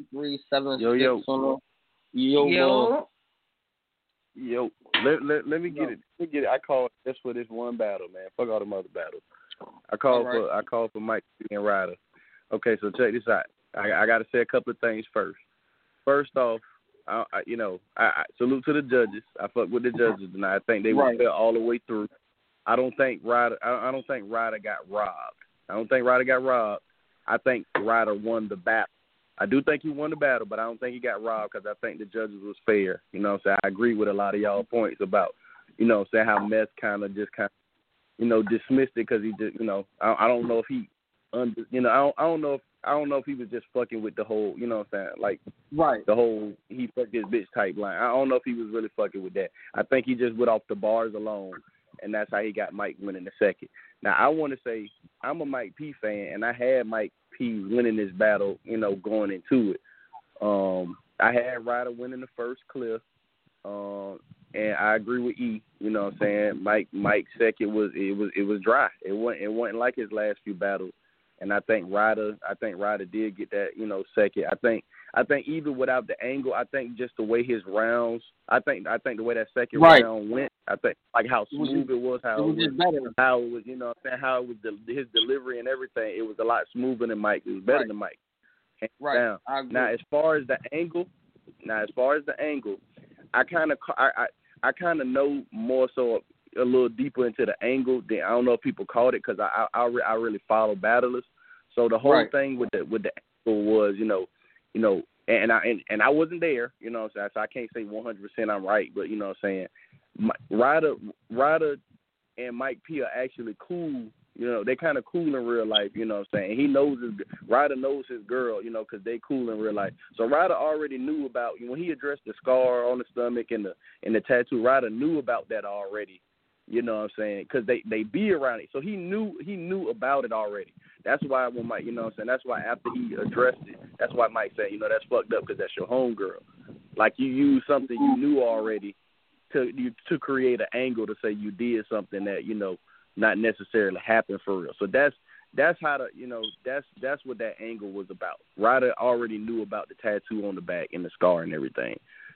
736. Yo. Let me get it. I called just for this one battle, man. Fuck all them other battles. I called for Mike and Ryder. Okay, so check this out. I got to say a couple of things first. First off, I salute to the judges. I fuck with the judges tonight. I think they were fair all the way through. I don't think Ryder got robbed. I think Ryder won the battle. I do think he won the battle, but I don't think he got robbed because I think the judges was fair. You know what I'm saying? I agree with a lot of y'all points about, you know what I'm saying, how Mess kind of dismissed it because he just, I don't know if he, I don't know if he was just fucking with the whole, you know what I'm saying, like the whole he fucked his bitch type line. I don't know if he was really fucking with that. I think he just went off the bars alone, and that's how he got Mike winning the second. Now, I want to say I'm a Mike P fan, and I had Mike P winning this battle, going into it. I had Ryder winning the first clear, and I agree with E. You know what I'm saying? Mike's second was dry. It wasn't like his last few battles. And I think Ryder did get that, second. I think even without the angle, I think just the way his rounds, I think the way that second round went, I think like how smooth it was, how it was, you know what I'm saying, how it was his delivery and everything, it was a lot smoother than Mike. It was better than Mike. Right. Now as far as the angle, I kind of know more so a little deeper into the angle. Than I don't know if people caught it because I really follow battlers. So the whole thing with the angle was, and I wasn't there, you know what I'm saying. So I can't say 100% I'm right, but you know what I'm saying. Ryder and Mike P are actually cool. They kind of cool in real life, you know what I'm saying. Ryder knows his girl, because they cool in real life. So Ryder already knew about, when he addressed the scar on the stomach and the tattoo, Ryder knew about that already, you know what I'm saying, because they be around it. So he knew about it already. That's why when Mike, you know what I'm saying, that's why after he addressed it, that's why Mike said, that's fucked up because that's your homegirl. Like you used something you knew already to create an angle to say you did something that, not necessarily happened for real. So that's how that's what that angle was about. Ryder already knew about the tattoo on the back and the scar and everything.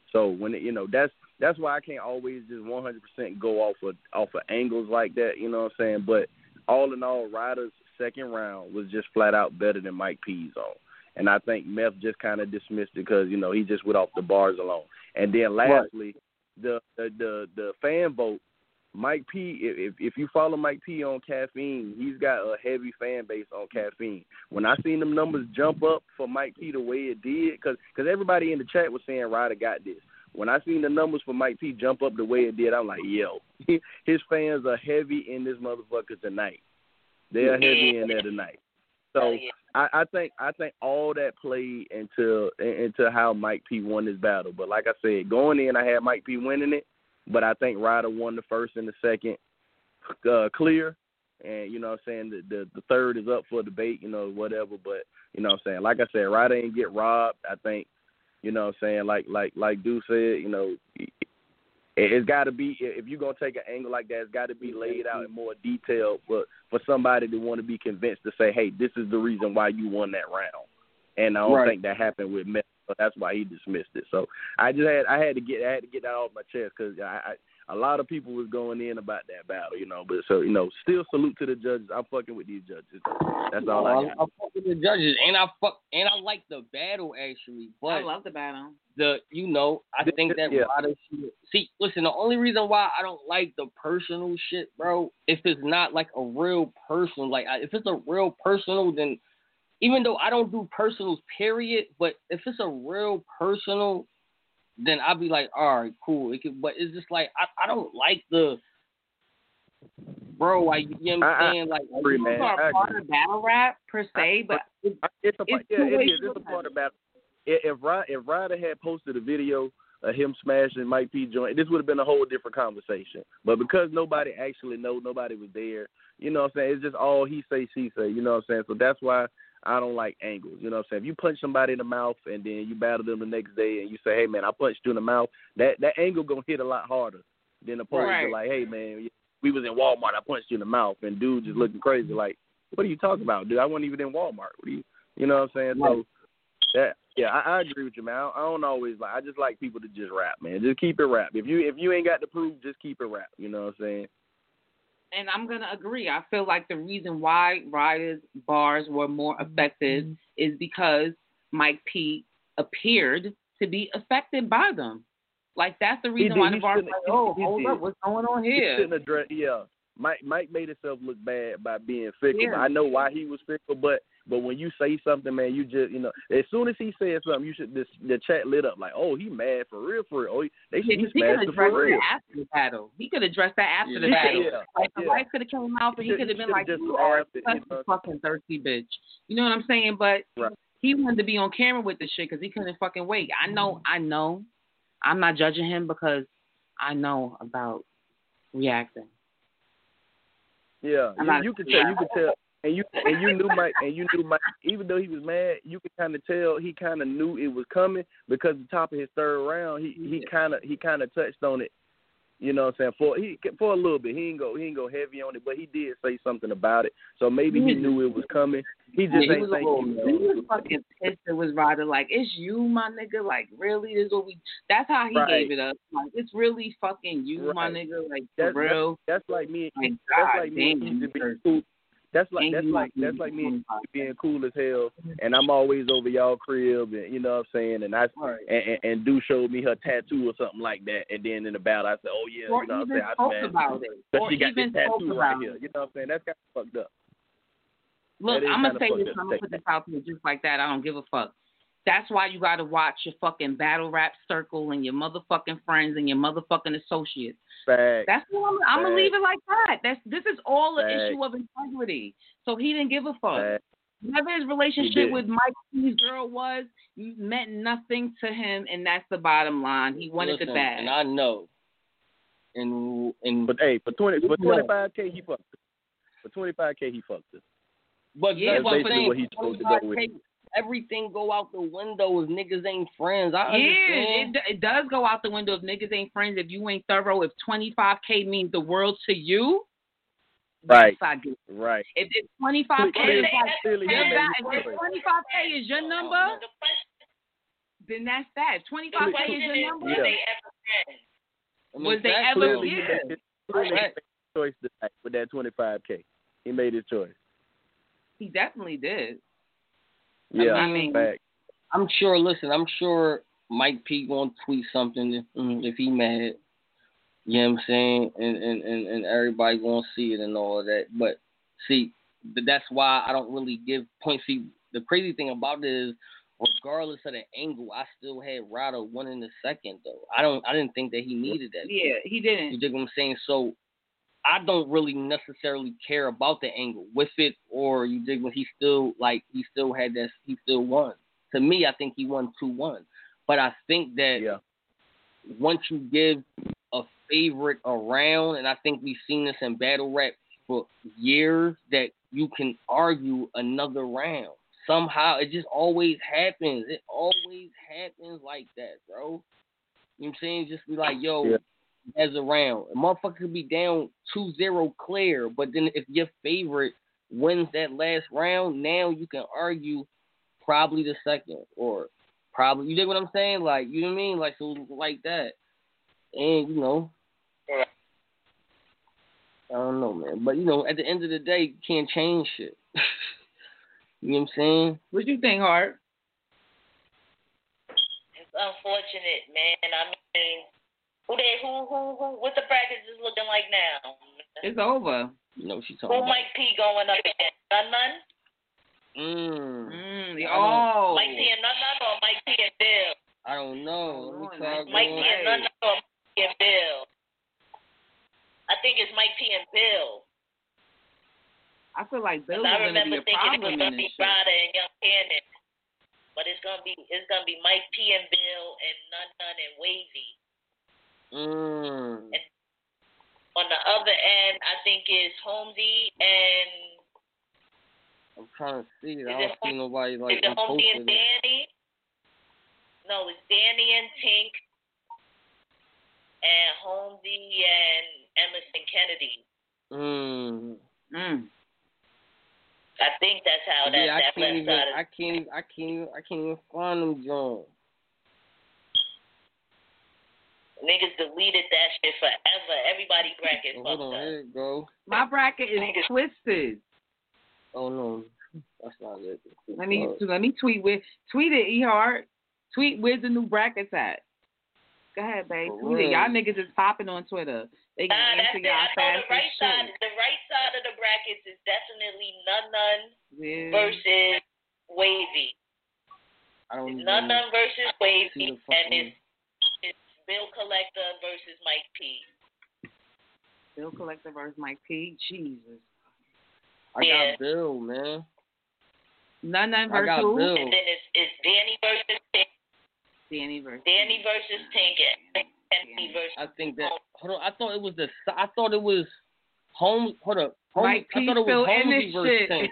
So when that's why I can't always just 100% go off of angles like that. You know what I'm saying? But all in all, Ryder's second round was just flat out better than Mike P's on. And I think Meth just kind of dismissed it because, he just went off the bars alone. And then lastly, the fan vote, Mike P, if you follow Mike P on Caffeine, he's got a heavy fan base on Caffeine. When I seen them numbers jump up for Mike P the way it did, because everybody in the chat was saying Ryder got this. When I seen the numbers for Mike P jump up the way it did, I'm like, yo, his fans are heavy in this motherfucker tonight. They are heavy in there tonight. So I think all that played into how Mike P won this battle. But like I said, going in, I had Mike P winning it, but I think Ryder won the first and the second clear. And, you know what I'm saying, the third is up for debate, whatever. But, you know what I'm saying, like I said, Ryder ain't get robbed. I think, you know what I'm saying, like Dude said, it's got to be, if you're going to take an angle like that, it's got to be laid out in more detail for somebody to want to be convinced to say, hey, this is the reason why you won that round. And I don't think that happened with Meth, so that's why he dismissed it. So I had to get that off my chest because a lot of people was going in about that battle, But so still salute to the judges. I'm fucking with these judges. That's all I got. I'm fucking with the judges, and I like the battle actually. But I love the battle. I think that Ryder should see. Listen, the only reason why I don't like the personal shit, bro, if it's not like a real personal, if it's a real personal, then even though I don't do personals, period, but if it's a real personal, then I'll be like, all right, cool. But it's just like I don't like the bro. You know what I'm saying? It's not part of battle rap per se, but it is. It's a part of battle. If Ryder had posted a video of him smashing Mike P joint, this would have been a whole different conversation. But because nobody actually knows, nobody was there, you know what I'm saying? It's just all he say, she say, you know what I'm saying? So that's why I don't like angles, you know what I'm saying? If you punch somebody in the mouth and then you battle them the next day and you say, hey, man, I punched you in the mouth, that angle going to hit a lot harder than opposed to like, hey, man, we was in Walmart, I punched you in the mouth, and dude just looking crazy like, what are you talking about, dude? I wasn't even in Walmart. You know what I'm saying? Right. So I agree with you, man. I don't always I just like people to just rap, man. Just keep it rap. If you ain't got to prove, just keep it rap. You know what I'm saying? And I'm gonna agree. I feel like the reason why Ryder's bars were more effective is because Mike P appeared to be affected by them. Like that's the reason why the bars were like, hold up, what's going on here? Mike made himself look bad by being fickle. Yeah. I know why he was fickle, but when you say something, man, you just, as soon as he said something, the chat lit up like, oh, he mad for real. Oh, he smashed for real. After the battle, he could address that after the battle. Like the wife could have came out and he could have been like, you are such a fucking thirsty bitch. You know what I'm saying? But he wanted to be on camera with the shit because he couldn't fucking wait. I know. I'm not judging him because I know about reacting. Yeah, you could tell, and you knew Mike, even though he was mad, you could kind of tell he kind of knew it was coming because the top of his third round, he kind of touched on it, you know what I'm saying, for a little bit. He ain't go heavy on it, but he did say something about it, so maybe he knew it was coming. He just ain't think he was fucking pissed. It was Ryder like, it's you, my nigga. Like, really, this is what we. That's how he gave it up. Like, it's really fucking you, my nigga. Like, for real. That's like me. That's like me to be cool. That's like me being cool as hell, and I'm always over y'all crib, and you know what I'm saying. And and Do showed me her tattoo or something like that, and then in the battle I said, oh yeah, or you know what I'm saying. About it. But she got this tattoo right here. You know what I'm saying? That's kind of fucked up. Look, I'm going to say this. I'm going to put this out there just like that. I don't give a fuck. That's why you got to watch your fucking battle rap circle and your motherfucking friends and your motherfucking associates. That's what I'm going to leave it like that. This is all an issue of integrity. So he didn't give a fuck. Whatever his relationship with Mike P's girl was, meant nothing to him, and that's the bottom line. He wanted the bag. And I know. But hey, for 25K he fucked it. For 25K he fucked it. But that's basically what he's supposed to go with. Everything go out the window if niggas ain't friends. It does go out the window if niggas ain't friends. If you ain't thorough, if 25K means the world to you, right? Right. If 25K is 25K is your number, Then that's that. 25K is the number. Was they ever friends? Was they ever? Clearly, he made his choice tonight with that 25K. He made his choice. He definitely did. Yeah, I mean, I'm sure Mike P gonna tweet something if he mad. You know what I'm saying? And everybody gonna see it and all of that. But see, that's why I don't really give points. See, the crazy thing about it is, regardless of the angle, I still had Ryder winning the second though. I didn't think that he needed that. Yeah, he didn't. You dig what I'm saying? So I don't really necessarily care about the angle with it, or you dig when he still won. To me, I think he won 2-1. But I think that once you give a favorite around, and I think we've seen this in battle rap for years, that you can argue another round. Somehow, it just always happens. It always happens like that, bro. You know what I'm saying? Just be like, yo, as a round. A motherfucker could be down 2-0 clear, but then if your favorite wins that last round, now you can argue probably the second, or probably, you dig what I'm saying? Like, you know what I mean? Like, so like that. And, you know, I don't know, man. But, you know, at the end of the day, you can't change shit. You know what I'm saying? What you think, Hart? It's unfortunate, man. I mean, what the brackets is looking like now? It's over. You know what she's talking Who about. Mike P going up against? None? Mike P and None or Mike P and Bill? I don't know. Let me try Mike P and None or Mike P and Bill? I think it's Mike P and Bill. I feel like Bill is going to be a problem in this shit. Ryder and Young Cannon, but it's gonna be Mike P and Bill and None and Wavy. And on the other end, I think it's Holmesy and. I'm trying to see it. I don't see nobody like. Is it Holmesy and Danny? No, it's Danny and Tink and Holmesy and Emerson Kennedy. I think that's how that left side. I can't even find them Jones. Niggas deleted that shit forever. Everybody bracket fucked Hold on, up. here you go. My bracket is twisted. Oh no, that's not it. Let me tweet it, E-Hart. Tweet where's the new brackets at. Go ahead, babe. Tweet it. Y'all niggas is popping on Twitter. They can answer y'all fast the right side of the brackets is definitely None versus Wavy. None versus Wavy, and it's Bill Collector versus Mike P. Bill Collector versus Mike P. Jesus. I got Bill, man. None versus who? Bill. And then it's Danny versus Tink. Danny versus Tink and Danny versus. I think that. Hold on. I thought it was Holmes. Hold up. Mike P. I thought it was Holmesy versus Tink.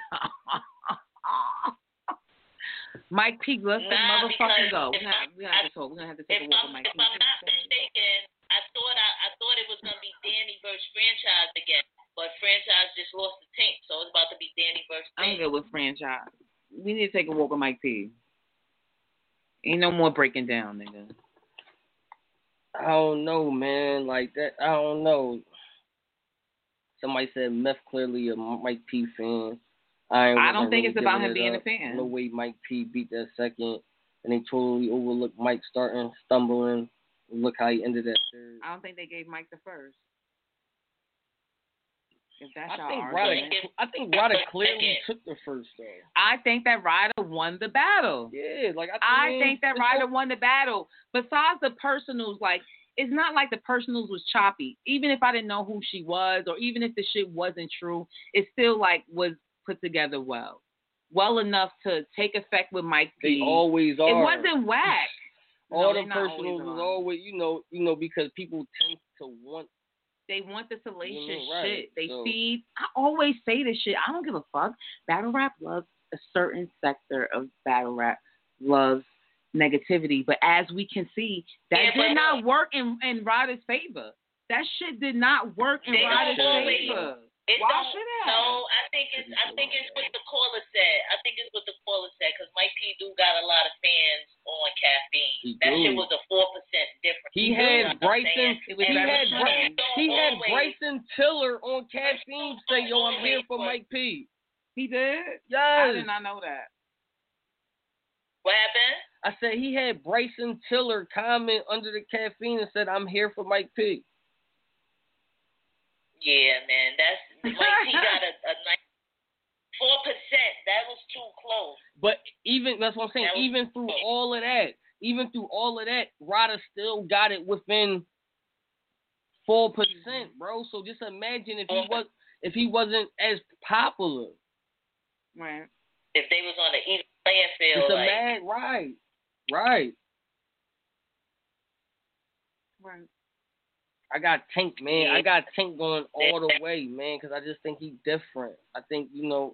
Mike P. Let's motherfucking go. We're gonna have to talk. We're gonna have to take a walk with Mike P. If I'm not mistaken, I thought it was gonna be Danny versus Franchise again, but Franchise just lost the Tink, so it's about to be Danny versus Tink. I'm good with Franchise. We need to take a walk with Mike P. Ain't no more breaking down, nigga. I don't know, man. Like that, I don't know. Somebody said Meth clearly a Mike P fan. I don't think it's about him being a fan. No way Mike P beat that second, and they totally overlooked Mike starting, stumbling. Look how he ended that third. I don't think they gave Mike the first. If that's I think Ryder clearly took the first though. I think that Ryder won the battle. Yeah, like I think that Ryder won the battle. Besides the personals, like it's not like the personals was choppy. Even if I didn't know who she was, or even if the shit wasn't true, it still like was put together well enough to take effect with Mike P. They always are. It wasn't whack. All the personals was always, you know, because people tend to want. They want the salacious shit. They feed. I always say this shit. I don't give a fuck. Battle rap loves a certain sector of battle rap. Loves negativity. But as we can see, that did not work in Ryder's favor. That shit did not work in Ryder's favor. Why should it? No, I think it's what the caller said. I think it's what the caller said because Mike P do got a lot of fans on caffeine. That shit was a 4% difference. He had Bryson. He had Bryson Tiller on caffeine. Say, yo, I'm here for Mike P. He did? Yes. I did not know that. What happened? I said he had Bryson Tiller comment under the caffeine and said, I'm here for Mike P. Yeah, man, Mike P got a nice 4%. That was too close. But that's what I'm saying. Even through all of that, Ryder still got it within 4%, bro. So just imagine if he wasn't as popular. Right. If they was on the even playing field, right. I got Tank, man. I got Tank going all the way, man, because I just think he's different. I think,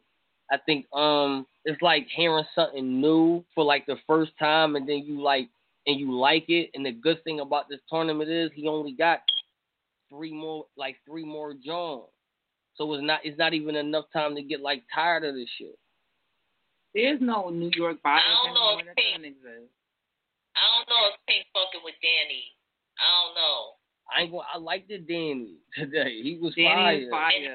it's like hearing something new for like the first time, and then you like it. And the good thing about this tournament is he only got three more Johns. So it's not even enough time to get like tired of this shit. There's no New York body. I don't know if Pink fucking with Danny. I don't know. I liked the Danny today. He was fire. And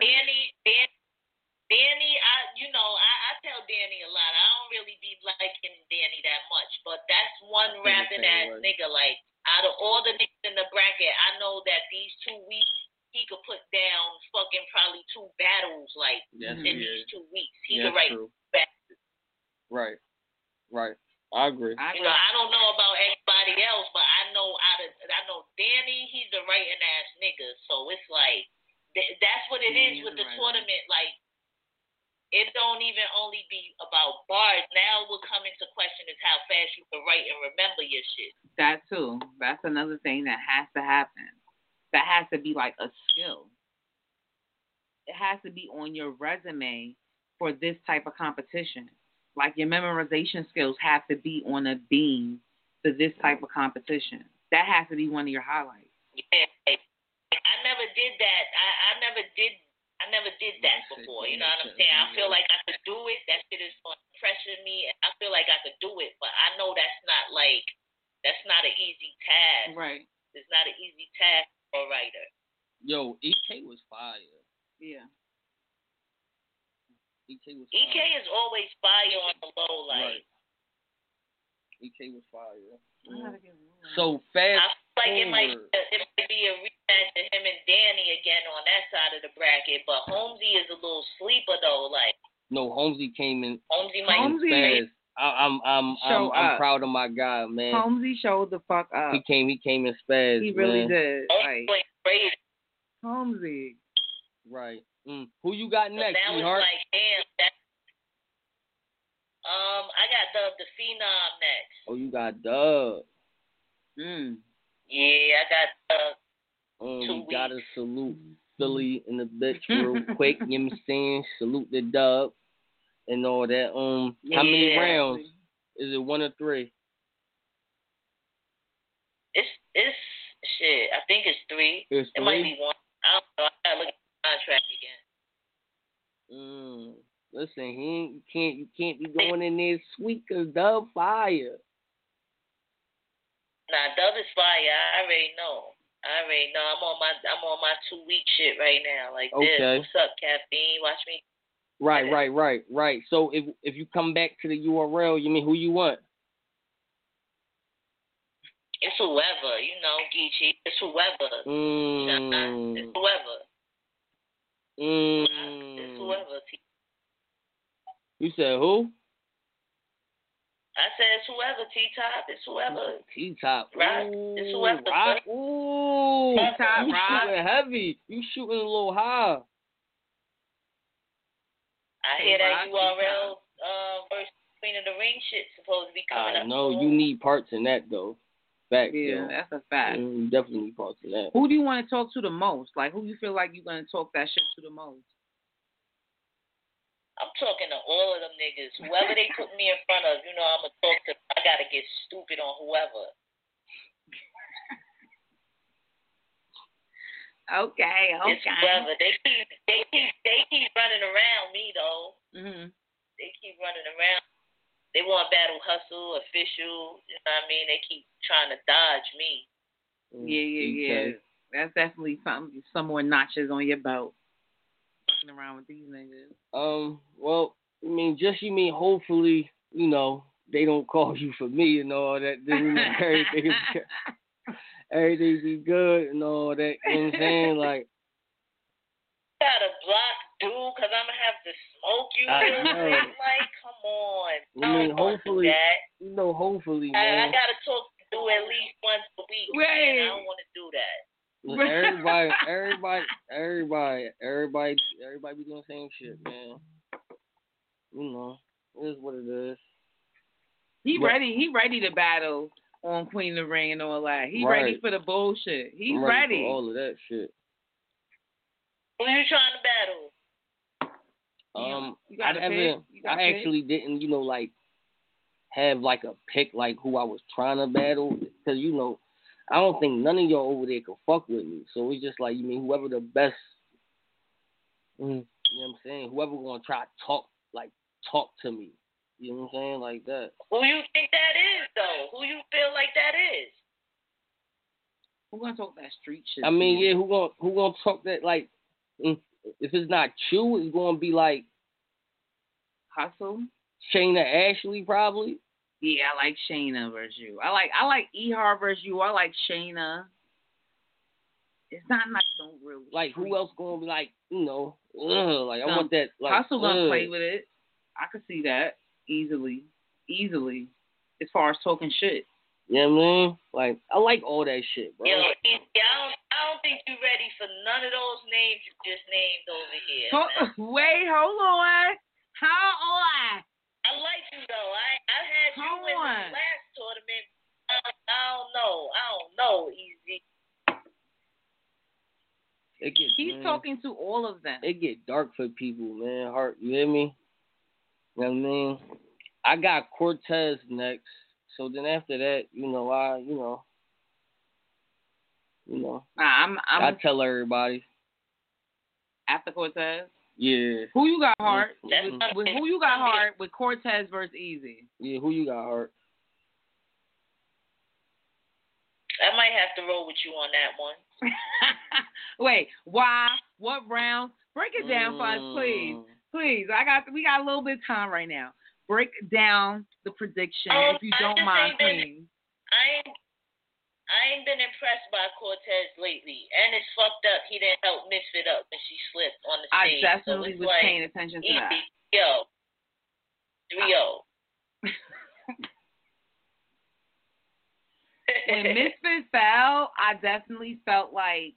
Danny, I tell Danny a lot. I don't really be liking Danny that much, but that's one rapping ass nigga. Like, out of all the niggas in the bracket, I know that these 2 weeks he could put down fucking probably 2 battles in these 2 weeks. He could write battles. Right. I agree. I don't know about anybody else, but I know Danny, he's a writing ass nigga. So it's like that's what it is with the tournament. Like, it don't even only be about bars. Now what comes into question is how fast you can write and remember your shit. That too. That's another thing that has to happen. That has to be like a skill. It has to be on your resume for this type of competition. Like, your memorization skills have to be on a beam for this type of competition. That has to be one of your highlights. Yeah, I never did that. I never did that before. You know what I'm saying? I feel like I could do it. That shit is going to pressure me, and I feel like I could do it. But I know that's not an easy task. Right. It's not an easy task for a writer. Yo, EK was fire. Yeah. EK is always fire on the low, like. Right. EK was fire. So fast. I feel like it might be a rematch of him and Danny again on that side of the bracket, but Holmesy is a little sleeper though, like. No, Holmesy came in. Holmesy fast. I'm proud of my guy, man. Holmesy showed the fuck up. He came in spaz. He really did. Holmesy. Right. Who you got next, so that sweetheart? Was like, damn, I got Dub the Phenom next. Oh, you got Dub. Yeah, I got Dub. You gotta salute Philly in the bitch real quick. You know what I'm saying? Salute the Dub and all that. How many rounds? Is it 1 or 3? It's shit. I think it's 3. It's 3? It might be 1. I don't know. I gotta look at the contract again. Listen, you can't be going in there sweet because Dub fire. Nah, Dub is fire. I already know. I'm on my 2-week shit right now. Like this. What's up, caffeine? Watch me. Right. So if you come back to the URL, you mean who you want? It's whoever, Geechee. It's whoever. It's whoever. It's whoever. You said who? I said it's whoever, T-Top. It's whoever. T-Top. Right? It's whoever. Rock. Ooh. T-Top, you Rock. shooting heavy. You shooting a little high. I hear that URL versus Queen of the Ring shit supposed to be coming up. No, you need parts in that, though. Fact, yeah, that's a fact. You definitely need parts in that. Who do you want to talk to the most? Like, who you feel like you're going to talk that shit to the most? I'm talking to all of them niggas. Whoever they put me in front of, I'm going to talk to. I got to get stupid on whoever. Okay. His brother. They keep running around me though. Mhm. They keep running around. They want battle hustle, official. You know what I mean? They keep trying to dodge me. Yeah. That's definitely something. Some more notches on your belt. Fucking around with these niggas. Well, I mean, hopefully, you know, they don't call you for me and all that. Then, you know, everything be good and all that. You know what I'm saying? Like, gotta block dude because I'm gonna have to smoke you real quick. Like, come on. I mean, hopefully, you know, hopefully, man. I gotta talk to dude at least once a week. Man. I don't want to do that. Everybody be doing the same shit, man. You know, it is what it is. He ready to battle on Queen of the Ring and all that. He ready for the bullshit. He's ready for all of that shit. Who you trying to battle? I actually didn't, you know, like have like a pick like who I was trying to battle because, you know, I don't think none of y'all over there could fuck with me. So it's just like, you mean, whoever the best, you know what I'm saying? Whoever gonna try to talk to me. You know what I'm saying? Like that. Who you think that is, though? Who you feel like that is? Who gonna talk that street shit? I mean, yeah, who gonna talk that, like, if it's not you, it's gonna be like Hustle? Shayna Ashley, probably. Yeah, I like Shayna versus you. I like Ehar versus you. I like Shayna. It's not like no real. Like who else gonna be like, you know, like I want that. Like, Hustle gonna play with it. I could see that easily. As far as talking shit. You know what I mean? Like I like all that shit, bro. Yo, I don't think you're ready for none of those names you just named over here. Wait, hold on. How on? I like you though. I had you in the last tournament. I don't know, Easy. He's talking to all of them. It get dark for people, man. Heart, you hear me? You know what I mean? I got Cortez next. So then after that, you know, I tell everybody. After Cortez? Yeah. Who you got, Hart? Who you got, Hart, with Cortez versus Easy? Yeah, who you got, Hart? I might have to roll with you on that one. Wait, why? What round? Break it down for us, please. Please, we got a little bit of time right now. Break down the prediction if you don't mind, please. I ain't been impressed by Cortez lately, and it's fucked up. He didn't help Misfit up when she slipped on the stage. I definitely was paying attention to that. 3-0. When Misfit fell, I definitely felt like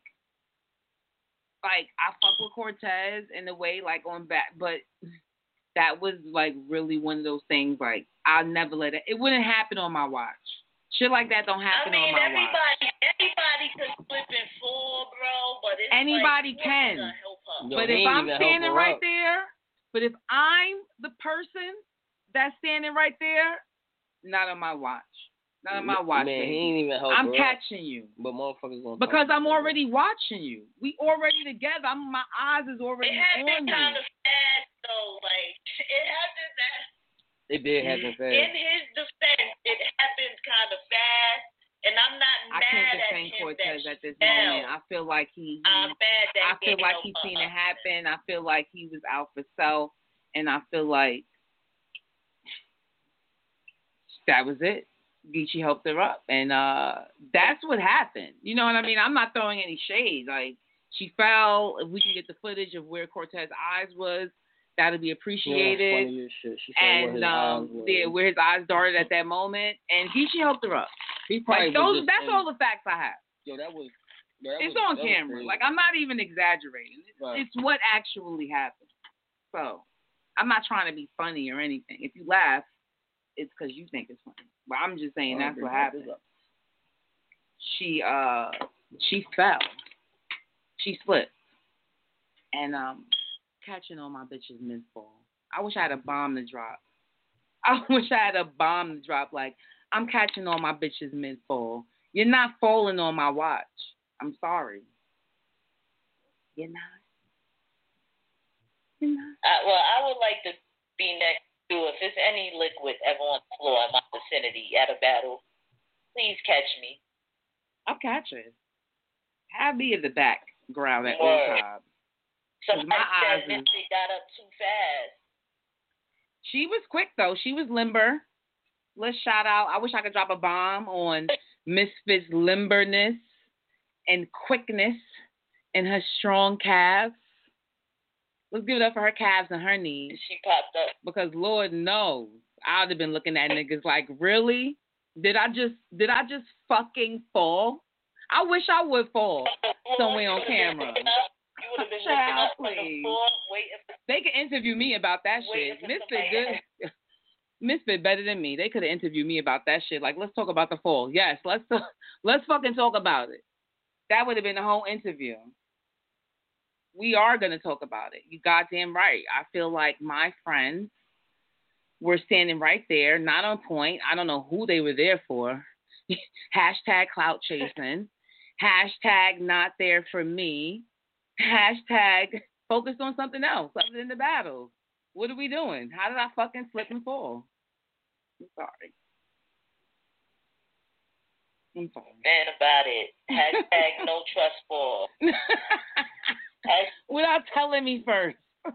I fuck with Cortez in a way, like on back, but that was like really one of those things. Like I'll never let it. It wouldn't happen on my watch. Shit like that don't happen on my watch. Anybody could slip and fall, bro. But it's anybody can. But if I'm standing right there, but if I'm the person that's standing right there, not on my watch. Not on my watch. Man, he ain't even help I'm catching you. But motherfuckers gonna because I'm already watching you. We already together. My eyes is already on you. It happened kind of fast, though. Like, it happened fast. It did happen fast. In his defense, it happened kind of fast. And I'm not mad at him. I can't defend Cortez at this moment. I feel like I'm mad that I feel like he seen it happen. I feel like he was out for self. And I feel like that was it. Geechee helped her up, and that's what happened. You know what I mean? I'm not throwing any shade. Like, she fell. If we can get the footage of where Cortez's eyes was, that'll be appreciated. Yeah, shit. She and where his eyes darted at that moment, and Geechee helped her up. He probably that's all the facts I have. Yo, it's on camera. Like, I'm not even exaggerating. It's what actually happened. So, I'm not trying to be funny or anything. If you laugh, it's because you think it's funny. But I'm just saying that's what happened. She fell. She slipped. And catching all my bitches mid-fall. I wish I had a bomb to drop. Like, I'm catching all my bitches mid-fall. You're not falling on my watch. I'm sorry. You're not. You're not. Well, I would like to be next to, if there's any liquid ever on the floor in my vicinity at a battle, please catch me. I'll catch it. I'll be in the background at all times. Somebody said Misfit got up too fast. She was quick, though. She was limber. Let's shout out. I wish I could drop a bomb on Misfit's limberness and quickness and her strong calves. Let's give it up for her calves and her knees. She popped up. Because Lord knows, I'd have been looking at niggas like, really? Did I just fucking fall? I wish I would fall somewhere on camera. You would have been looking up on the floor, waiting for. They could interview me about that shit. Misfit better than me. They could have interviewed me about that shit. Like, let's talk about the fall. Yes, let's fucking talk about it. That would have been the whole interview. We are gonna talk about it. You goddamn right. I feel like my friends were standing right there, not on point. I don't know who they were there for. Hashtag clout chasing. Hashtag not there for me. Hashtag focused on something else other than the battle. What are we doing? How did I fucking slip and fall? I'm sorry. Man about it. Hashtag no trust fall. Without telling me first. But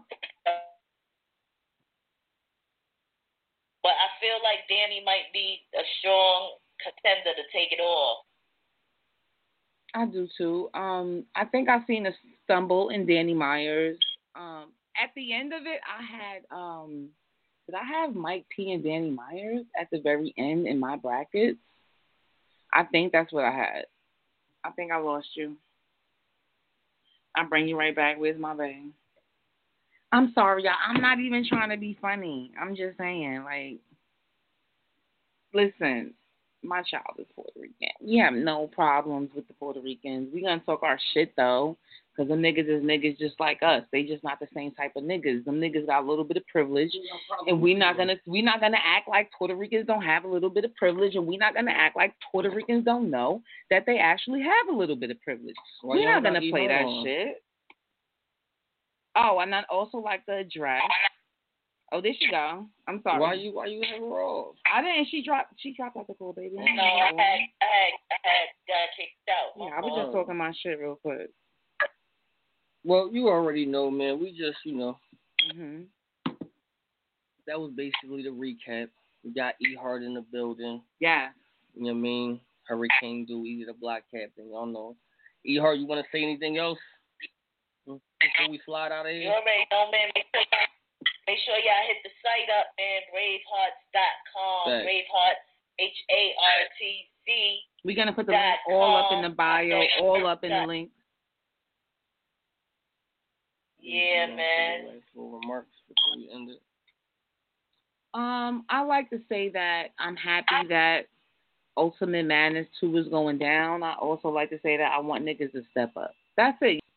I feel like Danny might be a strong contender to take it all. I do too. I think I've seen a stumble in Danny Myers. At the end of it, I had did I have Mike P and Danny Myers at the very end in my brackets? I think that's what I had. I think I lost you. I'll bring you right back. Where's my bag? I'm sorry, y'all. I'm not even trying to be funny. I'm just saying, like, listen, my child is Puerto Rican. We have no problems with the Puerto Ricans. We gonna talk our shit, though, because them niggas is niggas just like us. They just not the same type of niggas. Them niggas got a little bit of privilege, and we not gonna act like Puerto Ricans don't have a little bit of privilege, and we not gonna act like Puerto Ricans don't know that they actually have a little bit of privilege. We're not gonna play that shit. Oh, and I'd also like the address. Oh, there she go. I'm sorry. Why you have her off? I didn't. She dropped out the call, baby. No, I had got kicked out. Yeah, I was just talking my shit real quick. Well, you already know, man. We just, Mhm. That was basically the recap. We got E Hard in the building. Yeah. You know what I mean? Hurricane Dewey, the Black Captain. Y'all know. E Hard, you want to say anything else before we slide out of here? You already know, man. Make sure y'all hit the site up, man. Bravehearts.com. Right. Bravehearts, HARTZ. We're going to put the link all up in the bio, all up in the link. Yeah, man. Last little remarks before we end it. I like to say that I'm happy that Ultimate Madness 2 is going down. I also like to say that I want niggas to step up. That's it.